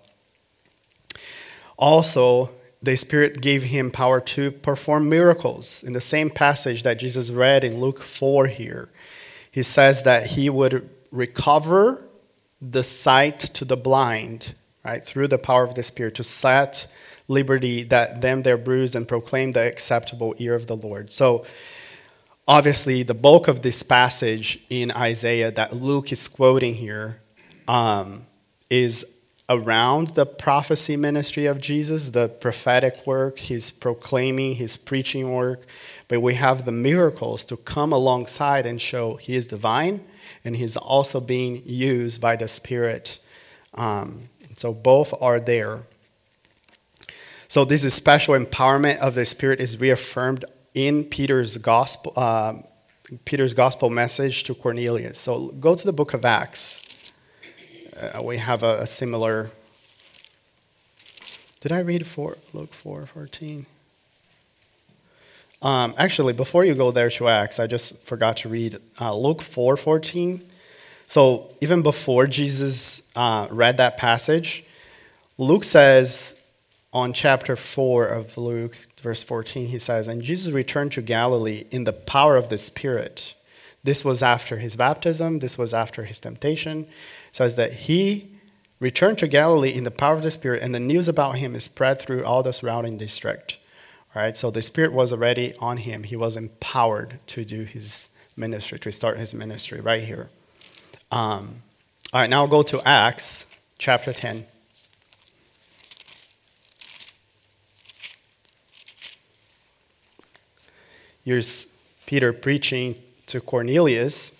Also, the Spirit gave him power to perform miracles. In the same passage that Jesus read in Luke four here, he says that he would recover the sight to the blind, right, through the power of the Spirit, to set liberty that them they're bruised and proclaim the acceptable ear of the Lord. So obviously the bulk of this passage in Isaiah that Luke is quoting here um, is around the prophecy ministry of Jesus, the prophetic work, his proclaiming, his preaching work. But we have the miracles to come alongside and show he is divine, and he's also being used by the Spirit. Um, so both are there. So this is special empowerment of the Spirit is reaffirmed in Peter's gospel, uh, Peter's gospel message to Cornelius. So go to the book of Acts. Uh, we have a, a similar. Did I read four? Luke four fourteen. Um, actually, before you go there to Acts, I just forgot to read uh, Luke four fourteen. So even before Jesus uh, read that passage, Luke says on chapter four of Luke, verse fourteen, he says, "And Jesus returned to Galilee in the power of the Spirit." This was after his baptism. This was after his temptation. It says that he returned to Galilee in the power of the Spirit, and the news about him is spread through all the surrounding district. All right, so the Spirit was already on him. He was empowered to do his ministry, to start his ministry right here. Um, all right, now I'll go to Acts chapter ten. Here's Peter preaching to Cornelius,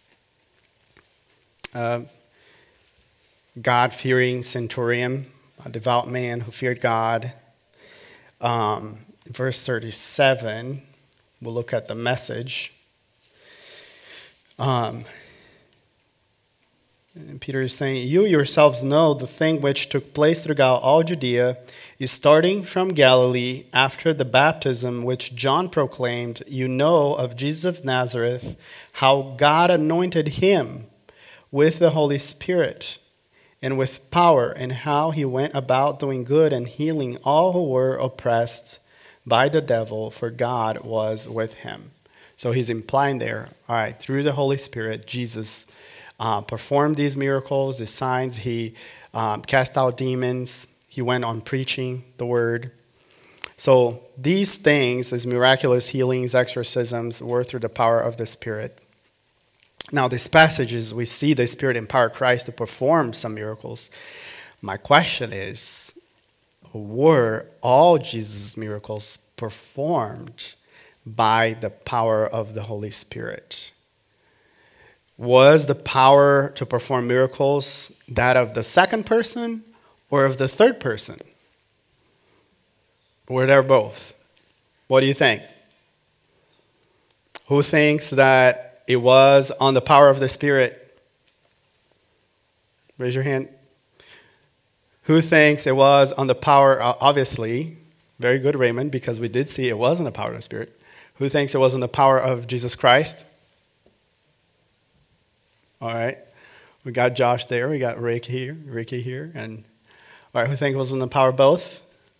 uh, God-fearing centurion, a devout man who feared God. Um, verse thirty-seven, we'll look at the message. Um, and Peter is saying, "You yourselves know the thing which took place throughout all Judea is starting from Galilee after the baptism which John proclaimed. You know of Jesus of Nazareth, how God anointed him with the Holy Spirit and with power, and how he went about doing good and healing all who were oppressed by the devil, for God was with him." So he's implying there, all right, through the Holy Spirit, Jesus uh, performed these miracles, these signs. He um, cast out demons. He went on preaching the word. So these things, these miraculous healings, exorcisms, were through the power of the Spirit. Now, these passages, we see the Spirit empower Christ to perform some miracles. My question is, were all Jesus' miracles performed by the power of the Holy Spirit? Was the power to perform miracles that of the second person or of the third person? Were they both? What do you think? Who thinks that it was on the power of the Spirit? Raise your hand. Who thinks it was on the power, obviously, very good, Raymond, because we did see it was on the power of the Spirit. Who thinks it was on the power of Jesus Christ? All right. We got Josh there. We got Rick here, Ricky here. And all right, who thinks it was on the power of both?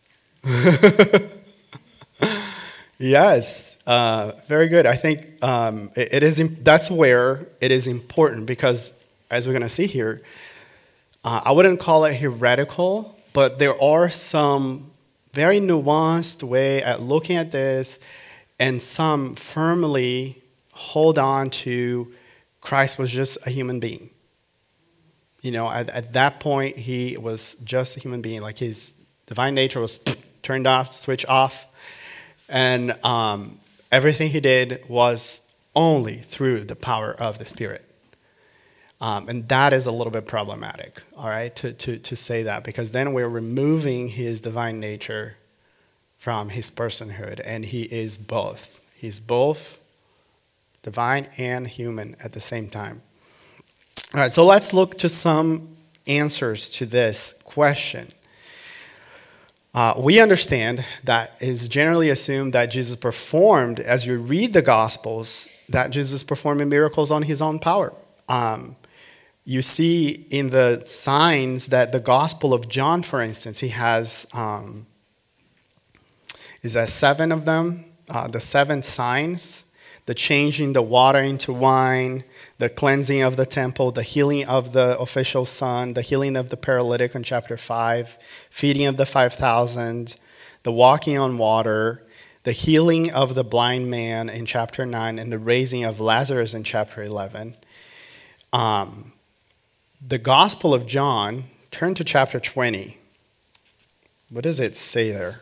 Yes. Uh, very good. I think um, it, it is. That's where it is important because, as we're going to see here, Uh, I wouldn't call it heretical, but there are some very nuanced way at looking at this, and some firmly hold on to Christ was just a human being. You know, at, at that point, he was just a human being. Like his divine nature was turned off, switched off, and um, everything he did was only through the power of the Spirit. Um, and that is a little bit problematic, all right, to, to, to say that, because then we're removing his divine nature from his personhood, and he is both. He's both divine and human at the same time. All right, so let's look to some answers to this question. Uh, we understand that it's generally assumed that Jesus performed, as you read the Gospels, that Jesus performed miracles on his own power. Um, You see in the signs that the Gospel of John, for instance, he has, um, is that seven of them? Uh, the seven signs, the changing the water into wine, the cleansing of the temple, the healing of the official son, the healing of the paralytic in chapter five, feeding of the five thousand, the walking on water, the healing of the blind man in chapter nine, and the raising of Lazarus in chapter eleven. Um, The Gospel of John, turn to chapter twenty. What does it say there?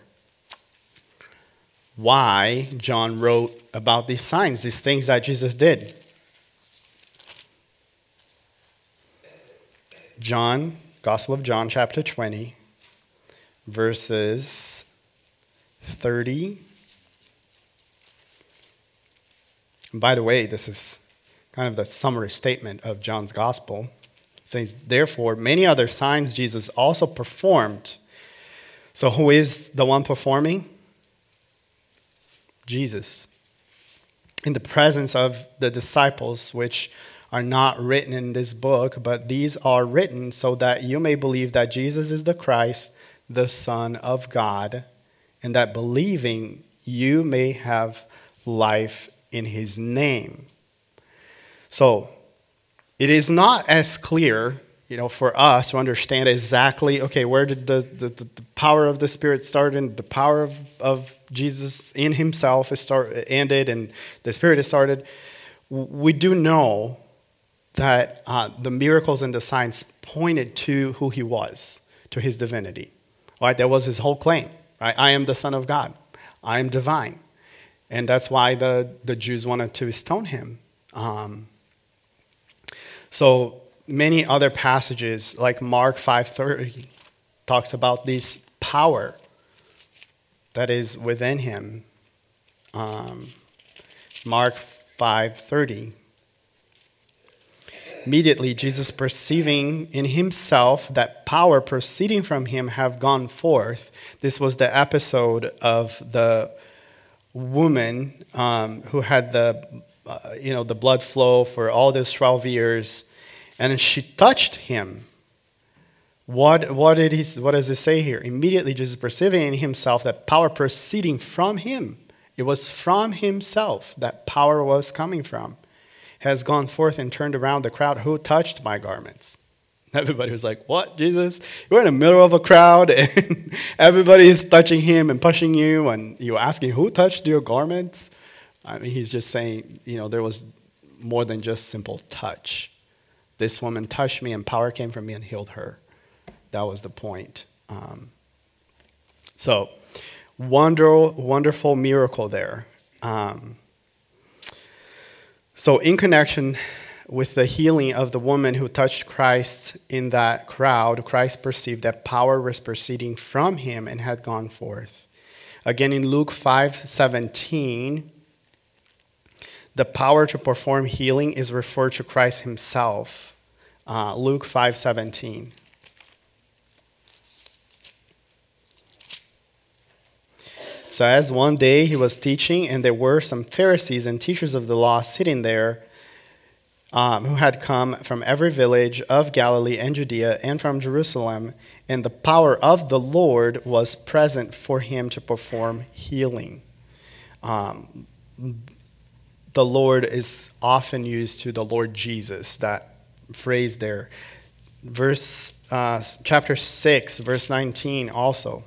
Why John wrote about these signs, these things that Jesus did. John, Gospel of John, chapter twenty, verses thirty. And by the way, this is kind of the summary statement of John's Gospel. Says, therefore, many other signs Jesus also performed. So who is the one performing? Jesus. In the presence of the disciples, which are not written in this book, but these are written so that you may believe that Jesus is the Christ, the Son of God, and that believing you may have life in his name. So, it is not as clear, you know, for us to understand exactly, okay, where did the, the, the power of the Spirit start and the power of, of Jesus in himself is start, ended and the Spirit has started. We do know that uh, the miracles and the signs pointed to who he was, to his divinity. Right? That was his whole claim. Right? I am the Son of God. I am divine. And that's why the, the Jews wanted to stone him. Um, So many other passages, like Mark five thirty, talks about this power that is within him. Um, Mark five thirty. Immediately, Jesus, perceiving in himself that power proceeding from him have gone forth. This was the episode of the woman um, who had the Uh, you know, the blood flow for all those twelve years, and she touched him. What what did he? What does it say here? Immediately, Jesus perceiving in himself that power proceeding from him, it was from himself that power was coming from, has gone forth and turned around the crowd. Who touched my garments? Everybody was like, "What, Jesus? You're in the middle of a crowd, and everybody is touching him and pushing you, and you're asking who touched your garments?" I mean, he's just saying, you know, there was more than just simple touch. This woman touched me and power came from me and healed her. That was the point. Um, So, wonder, wonderful miracle there. Um, so, in connection with the healing of the woman who touched Christ in that crowd, Christ perceived that power was proceeding from him and had gone forth. Again, in Luke five seventeen, the power to perform healing is referred to Christ himself. Uh, Luke five seventeen. It says, one day he was teaching, and there were some Pharisees and teachers of the law sitting there um, who had come from every village of Galilee and Judea and from Jerusalem, and the power of the Lord was present for him to perform healing. Um, the Lord is often used to the Lord Jesus, that phrase there. Verse, uh, chapter six, verse nineteen also.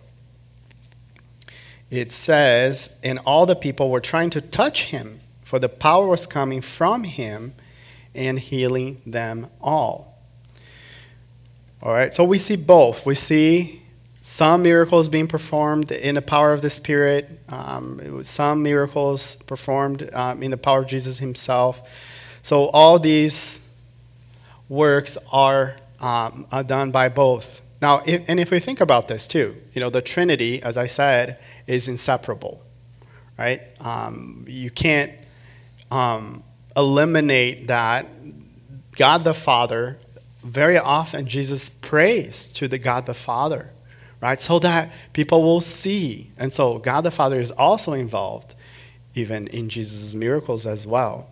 It says, and all the people were trying to touch him, for the power was coming from him and healing them all. All right, so we see both. We see some miracles being performed in the power of the Spirit, um, it was some miracles performed um, in the power of Jesus himself. So all these works are, um, are done by both. Now, if, and if we think about this too, you know, the Trinity, as I said, is inseparable, right? Um, you can't um, eliminate that. God the Father, very often Jesus prays to the God the Father, right? So that people will see. And so God the Father is also involved even in Jesus' miracles as well.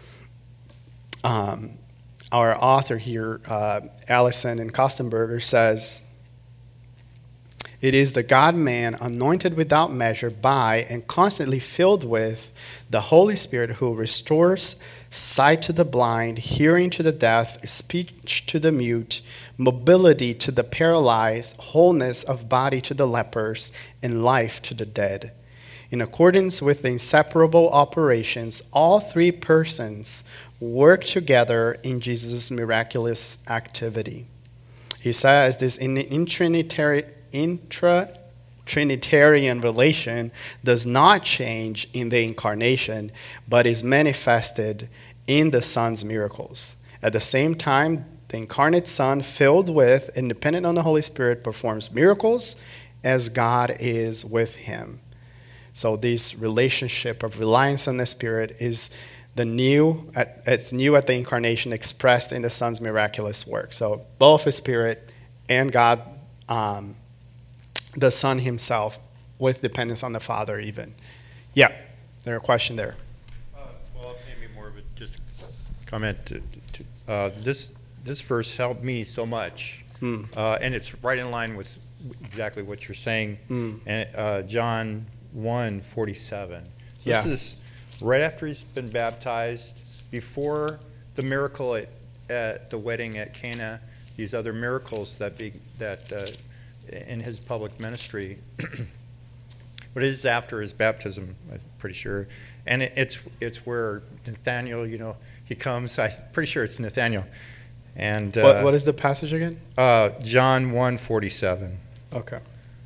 Um, our author here, uh, Allison and Kostenberger, says, it is the God-man anointed without measure by and constantly filled with the Holy Spirit who restores sight to the blind, hearing to the deaf, speech to the mute, mobility to the paralyzed, wholeness of body to the lepers, and life to the dead. In accordance with the inseparable operations, all three persons work together in Jesus' miraculous activity. He says this in, in Trinitary intra-Trinitarian relation does not change in the incarnation, but is manifested in the Son's miracles. At the same time, the incarnate Son, filled with and dependent on the Holy Spirit, performs miracles as God is with him. So this relationship of reliance on the Spirit is the new, it's new at the incarnation, expressed in the Son's miraculous work. So both the Spirit and God, um, the Son himself, with dependence on the Father even. Yeah, there's a question there. Uh, well, maybe more of a just a comment. To, to, uh, this this verse helped me so much, Mm. uh, and it's right in line with exactly what you're saying. Mm. And uh, John one forty-seven. So Yeah. This is right after he's been baptized, before the miracle at, at the wedding at Cana. These other miracles that be that. Uh, in his public ministry, but it is after his baptism, I'm pretty sure. And it, it's it's where Nathaniel, you know, he comes. I'm pretty sure it's Nathaniel. And uh, What, what is the passage again? uh, John one forty-seven. Okay.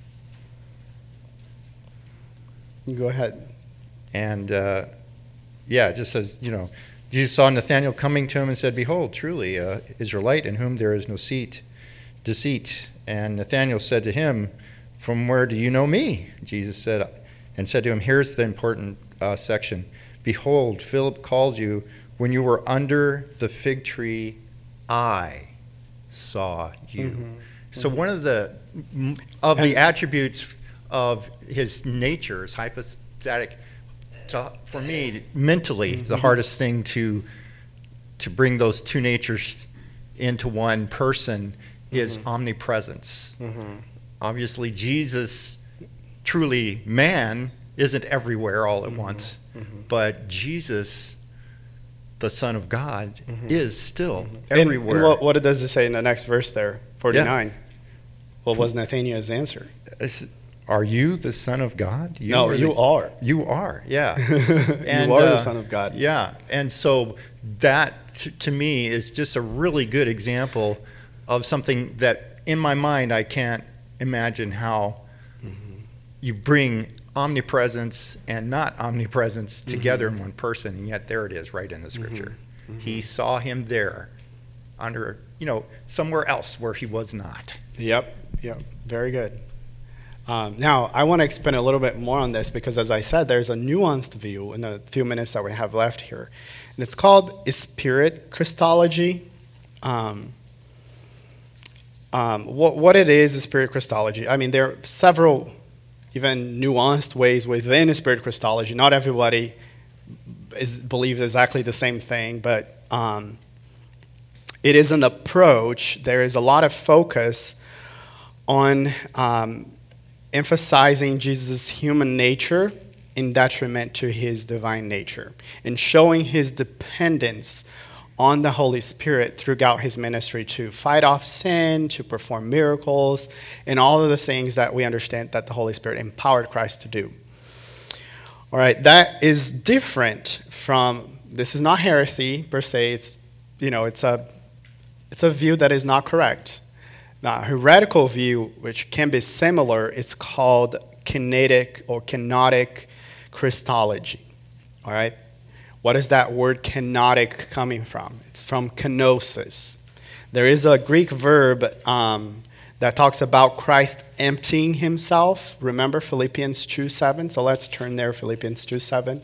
You go ahead. And uh, yeah, it just says, you know, Jesus saw Nathanael coming to him and said, "Behold, truly, uh, Israelite in whom there is no seat, deceit." And Nathanael said to him, "From where do you know me?" Jesus said, and said to him, here's the important uh, section. "Behold, Philip called you when you were under the fig tree. I saw you." Mm-hmm. So one of the of the attributes of his nature is hypostatic. To, for me, mentally, Mm-hmm. the hardest thing to to bring those two natures into one person is Mm-hmm. omnipresence. Mm-hmm. Obviously, Jesus, truly man, isn't everywhere all at Mm-hmm. once, Mm-hmm. but Jesus, the Son of God, Mm-hmm. is still And- everywhere. And what, what does it say in the next verse there? forty-nine. What was Nathaniel's answer? It's, Are you the Son of God? You No, are you the- are. You are, yeah. You are the Son of God. Yeah, and so that, t- to me, is just a really good example of something that, in my mind, I can't imagine how you bring omnipresence and not omnipresence together mm-hmm. in one person, and yet there it is right in the scripture. Mm-hmm. Mm-hmm. He saw him there under, you know, somewhere else where he was not. Yep, yep, very good. Um, now, I want to expand a little bit more on this because, as I said, there's a nuanced view in the few minutes that we have left here. And it's called Spirit Christology. Um, um, what, what it is is Spirit Christology. I mean, there are several even nuanced ways within Spirit Christology. Not everybody is believes exactly the same thing, but um, it is an approach. There is a lot of focus on um, emphasizing Jesus' human nature in detriment to his divine nature, and showing his dependence on the Holy Spirit throughout his ministry to fight off sin, to perform miracles, and all of the things that we understand that the Holy Spirit empowered Christ to do. All right, that is different from, this is not heresy per se, it's, you know, it's a, it's a view that is not correct. Now, a heretical view, which can be similar, it's called kinetic or kenotic Christology. All right? What is that word kenotic coming from? It's from kenosis. There is a Greek verb um, that talks about Christ emptying himself. Remember Philippians two seven? So let's turn there, Philippians two seven.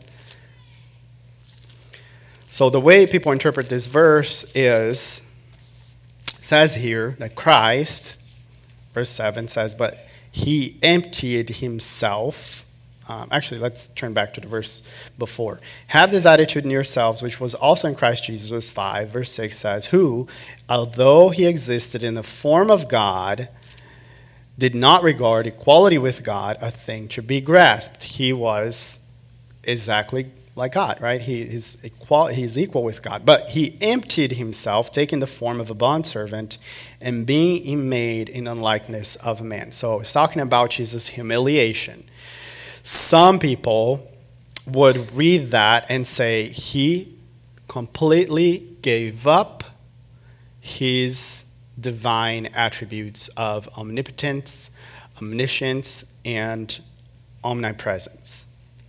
So the way people interpret this verse is, says here that Christ, verse seven says, but he emptied himself. Um, actually, let's turn back to the verse before. Have this attitude in yourselves, which was also in Christ Jesus, verse five. Verse six says, who, although he existed in the form of God, did not regard equality with God a thing to be grasped. He was exactly like God, right? He is equal, he's equal with God. But he emptied himself, taking the form of a bondservant, and being made in the likeness of man. So it's talking about Jesus' humiliation. Some people would read that and say he completely gave up his divine attributes of omnipotence, omniscience, and omnipresence.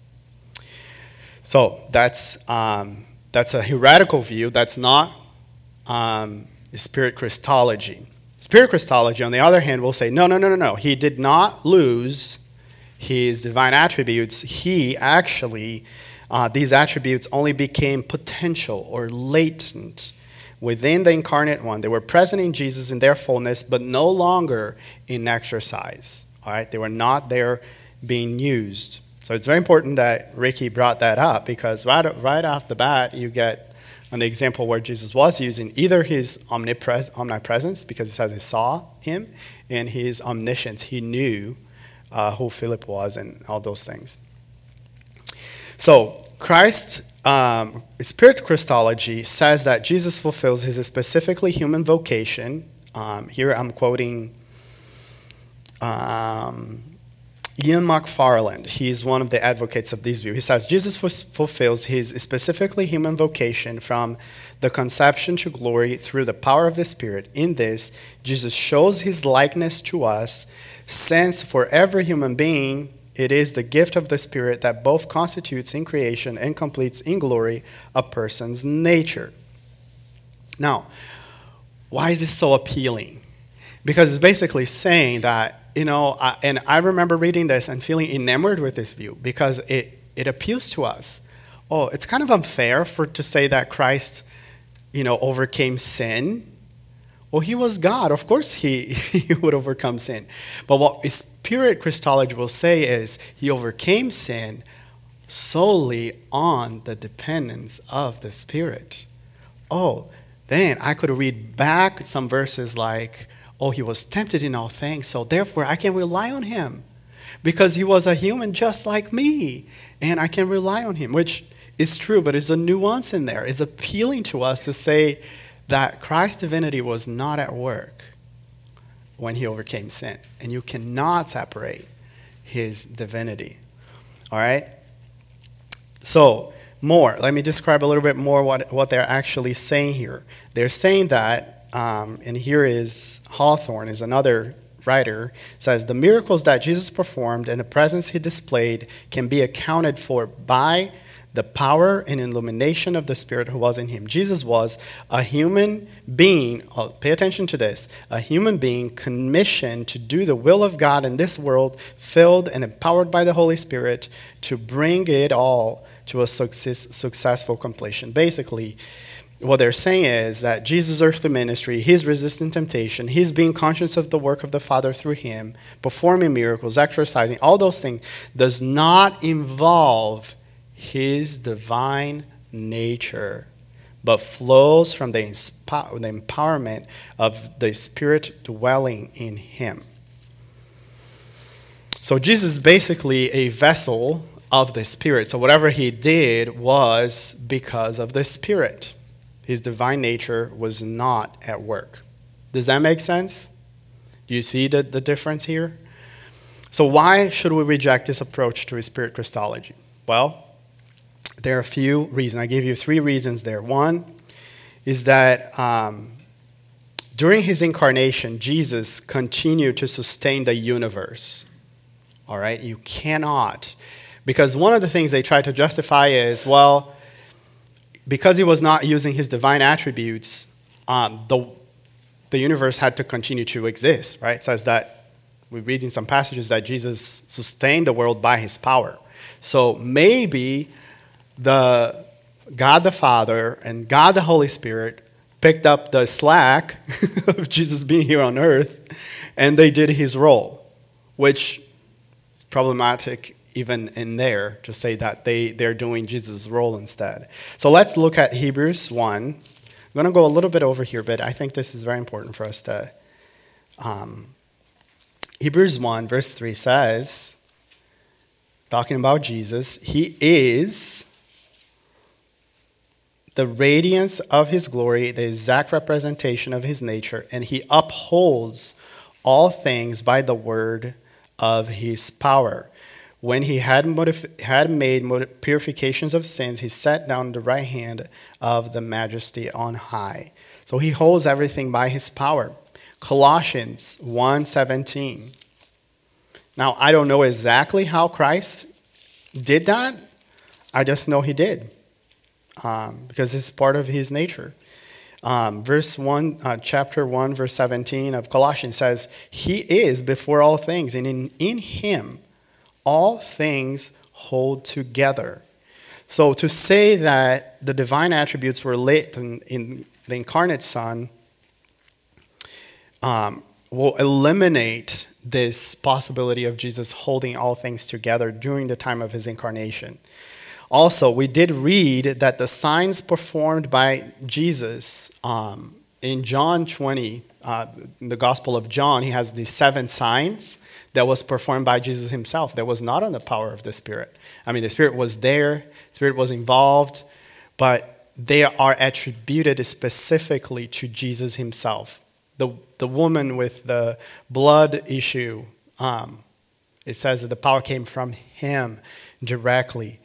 So that's um, that's a heretical view. That's not um, Spirit Christology. Spirit Christology, on the other hand, will say, no, no, no, no, no. He did not lose his divine attributes. He actually, uh, these attributes only became potential or latent within the incarnate one. They were present in Jesus in their fullness, but no longer in exercise. All right, they were not there being used. So it's very important that Ricky brought that up, because right, right off the bat, you get an example where Jesus was using either his omnipres- omnipresence, because it says he saw him, and his omniscience. He knew uh, who Philip was and all those things. So Christ, um, Spirit Christology says that Jesus fulfills his specifically human vocation. Um, here I'm quoting Um, Ian McFarland. He's one of the advocates of this view. He says, Jesus f- fulfills his specifically human vocation from the conception to glory through the power of the Spirit. In this, Jesus shows his likeness to us, since for every human being, it is the gift of the Spirit that both constitutes in creation and completes in glory a person's nature. Now, why is this so appealing? Because it's basically saying that, you know, I, and I remember reading this and feeling enamored with this view, because it, it appeals to us. Oh, it's kind of unfair for to say that Christ, you know, overcame sin. Well, he was God. Of course he, he would overcome sin. But what Spirit Christology will say is he overcame sin solely on the dependence of the Spirit. Oh, then I could read back some verses like, oh, he was tempted in all things, so therefore I can rely on him because he was a human just like me, and I can rely on him, which is true, but there's a nuance in there. It's appealing to us to say that Christ's divinity was not at work when he overcame sin, and you cannot separate his divinity. All right? So, more. Let me describe a little bit more what, what they're actually saying here. They're saying that Um, and here is Hawthorne, is another writer says, the miracles that Jesus performed and the presence he displayed can be accounted for by the power and illumination of the Spirit who was in him. Jesus was a human being, oh, pay attention to this, a human being commissioned to do the will of God in this world, filled and empowered by the Holy Spirit to bring it all to a success, successful completion. Basically, what they're saying is that Jesus' earthly ministry, his resisting temptation, his being conscious of the work of the Father through him, performing miracles, exercising, all those things, does not involve his divine nature, but flows from the, inspo- the empowerment of the Spirit dwelling in him. So Jesus is basically a vessel of the Spirit. So whatever he did was because of the Spirit. His divine nature was not at work. Does that make sense? Do you see the, the difference here? So why should we reject this approach to Spirit Christology? Well, there are a few reasons. I gave you three reasons there. One is that um, during his incarnation, Jesus continued to sustain the universe. All right? You cannot. Because one of the things they try to justify is, well, because he was not using his divine attributes, um, the, the universe had to continue to exist, right? It says that, we read in some passages that Jesus sustained the world by his power. So maybe the God the Father and God the Holy Spirit picked up the slack of Jesus being here on earth, and they did his role, which is problematic even in there to say that they, they're doing Jesus' role instead. So let's look at Hebrews one. I'm going to go a little bit over here, but I think this is very important for us to... Um, Hebrews one, verse three says, talking about Jesus, he is the radiance of his glory, the exact representation of his nature, and he upholds all things by the word of his power. When he had, modif- had made mod- purifications of sins, he sat down at the right hand of the majesty on high. So he holds everything by his power. Colossians one seventeen. Now, I don't know exactly how Christ did that. I just know he did. Um, because it's part of his nature. Um, verse one, uh, chapter one, verse seventeen of Colossians says, he is before all things, and in, in him all things hold together. So to say that the divine attributes were lit in, in the incarnate Son um, will eliminate this possibility of Jesus holding all things together during the time of his incarnation. Also, we did read that the signs performed by Jesus um, in John twenty, uh, in the Gospel of John, he has these seven signs that was performed by Jesus himself. That was not on the power of the Spirit. I mean, the Spirit was there, the Spirit was involved, but they are attributed specifically to Jesus himself. The, the woman with the blood issue, um, it says that the power came from him directly.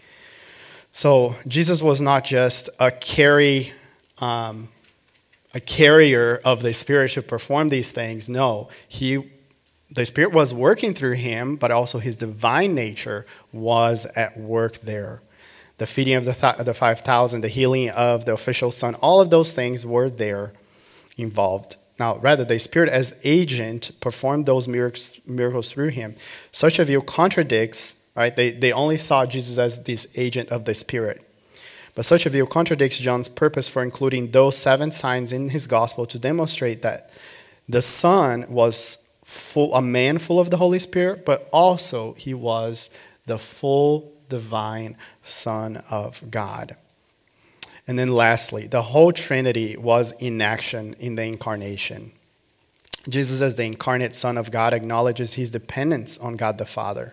So Jesus was not just a carry, um, a carrier of the Spirit to perform these things. No, he, the Spirit was working through him, but also his divine nature was at work there. The feeding of the, th- the five thousand, the healing of the official son, all of those things were there involved. Now, rather, the Spirit as agent performed those miracles, miracles through him. Such a view contradicts, right? They, they only saw Jesus as this agent of the Spirit. But such a view contradicts John's purpose for including those seven signs in his gospel to demonstrate that the Son was full, a man full of the Holy Spirit, but also he was the full divine Son of God. And then lastly, the whole Trinity was in action in the incarnation. Jesus, as the incarnate Son of God, acknowledges his dependence on God the Father.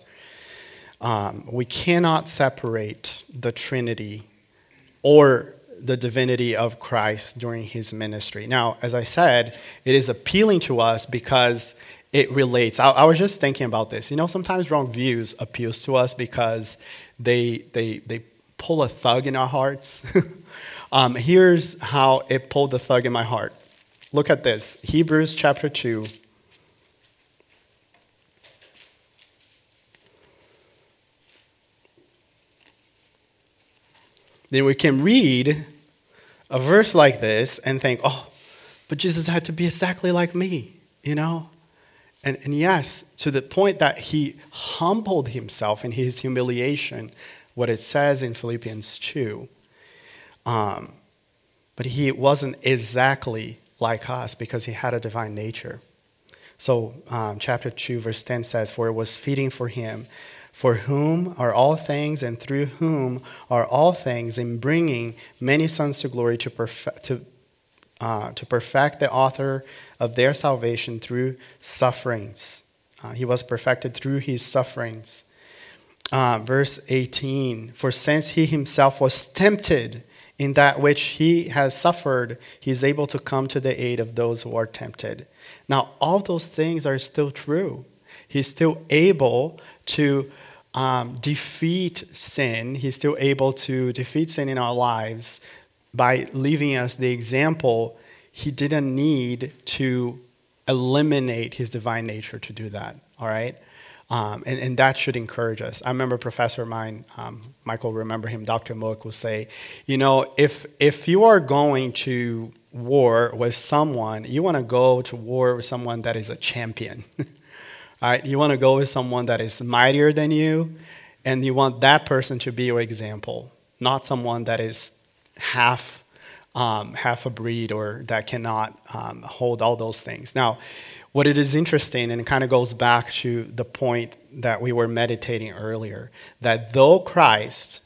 Um, we cannot separate the Trinity or the divinity of Christ during his ministry. Now, as I said, it is appealing to us because it relates. I, I was just thinking about this. You know, sometimes wrong views appeals to us because they they they pull a thug in our hearts. um, here's how it pulled the thug in my heart. Look at this. Hebrews chapter two. then we can read a verse like this and think, oh, but Jesus had to be exactly like me, you know? And, and yes, to the point that he humbled himself in his humiliation, what it says in Philippians two. Um, but he wasn't exactly like us because he had a divine nature. So um, chapter two, verse ten says, for it was fitting for him, for whom are all things and through whom are all things, in bringing many sons to glory, to perfect, to, uh, to perfect the author of their salvation through sufferings. Uh, he was perfected through his sufferings. Uh, verse eighteen, for since he himself was tempted in that which he has suffered, he is able to come to the aid of those who are tempted. Now, all those things are still true. He's still able to um, defeat sin. He's still able to defeat sin in our lives by leaving us the example. He didn't need to eliminate his divine nature to do that, all right? Um, and, and that should encourage us. I remember a professor of mine, um, Michael, remember him, Doctor Mook, will say, you know, if if you are going to war with someone, you want to go to war with someone that is a champion. All right, you want to go with someone that is mightier than you, and you want that person to be your example, not someone that is half um, half a breed or that cannot um, hold all those things. Now, what it is interesting, and it kind of goes back to the point that we were meditating earlier, that though Christ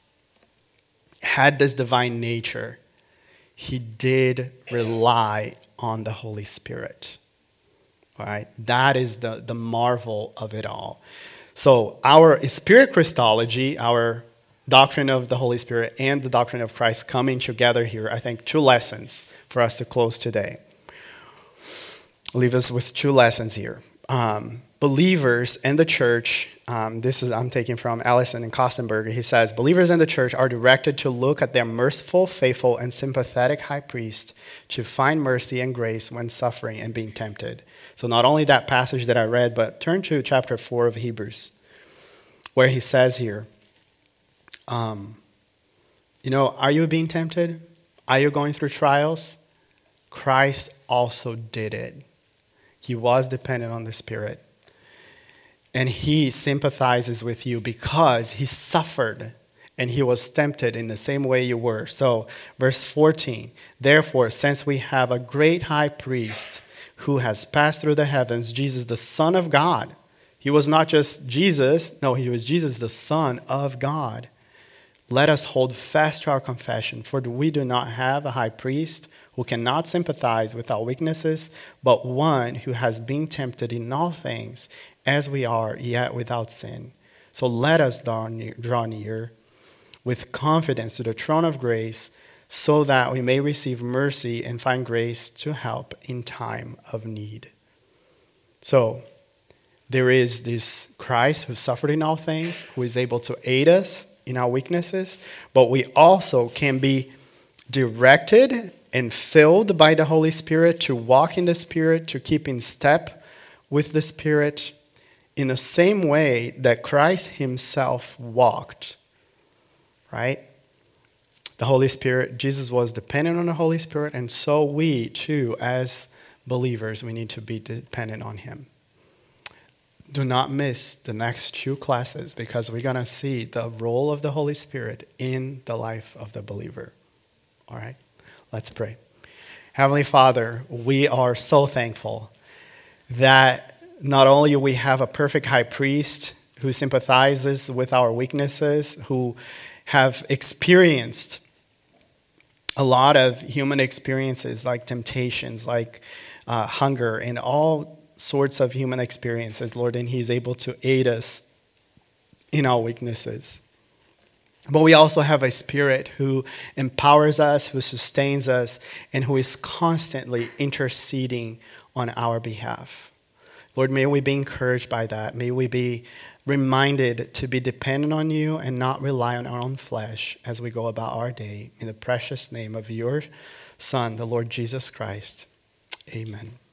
had this divine nature, he did rely on the Holy Spirit. All right, that is the, the marvel of it all. So our Spirit Christology, our doctrine of the Holy Spirit and the doctrine of Christ coming together here, I think two lessons for us to close today. Leave us with two lessons here. Um, believers and the church, um, this is I'm taking from Allison and Kostenberger. He says, believers in the church are directed to look at their merciful, faithful, and sympathetic high priest to find mercy and grace when suffering and being tempted. So not only that passage that I read, but turn to chapter four of Hebrews, where he says here, um, you know, are you being tempted? Are you going through trials? Christ also did it. He was dependent on the Spirit. And he sympathizes with you because he suffered and he was tempted in the same way you were. So, verse fourteen, therefore, since we have a great high priest who has passed through the heavens, Jesus, the Son of God. He was not just Jesus. No, he was Jesus, the Son of God. Let us hold fast to our confession, for we do not have a high priest who cannot sympathize with our weaknesses, but one who has been tempted in all things as we are, yet without sin. So let us draw near, draw near with confidence to the throne of grace, so that we may receive mercy and find grace to help in time of need. So there is this Christ who suffered in all things, who is able to aid us in our weaknesses, but we also can be directed and filled by the Holy Spirit to walk in the Spirit, to keep in step with the Spirit in the same way that Christ himself walked, right? The Holy Spirit, Jesus was dependent on the Holy Spirit, and so we too, as believers, we need to be dependent on him. Do not miss the next two classes, because we're going to see the role of the Holy Spirit in the life of the believer. All right? Let's pray. Heavenly Father, we are so thankful that not only we have a perfect high priest who sympathizes with our weaknesses, who have experienced a lot of human experiences like temptations, like uh, hunger, and all sorts of human experiences, Lord, and he's able to aid us in our weaknesses. But we also have a Spirit who empowers us, who sustains us, and who is constantly interceding on our behalf. Lord, may we be encouraged by that. May we be reminded to be dependent on you and not rely on our own flesh as we go about our day. In the precious name of your Son, the Lord Jesus Christ. Amen.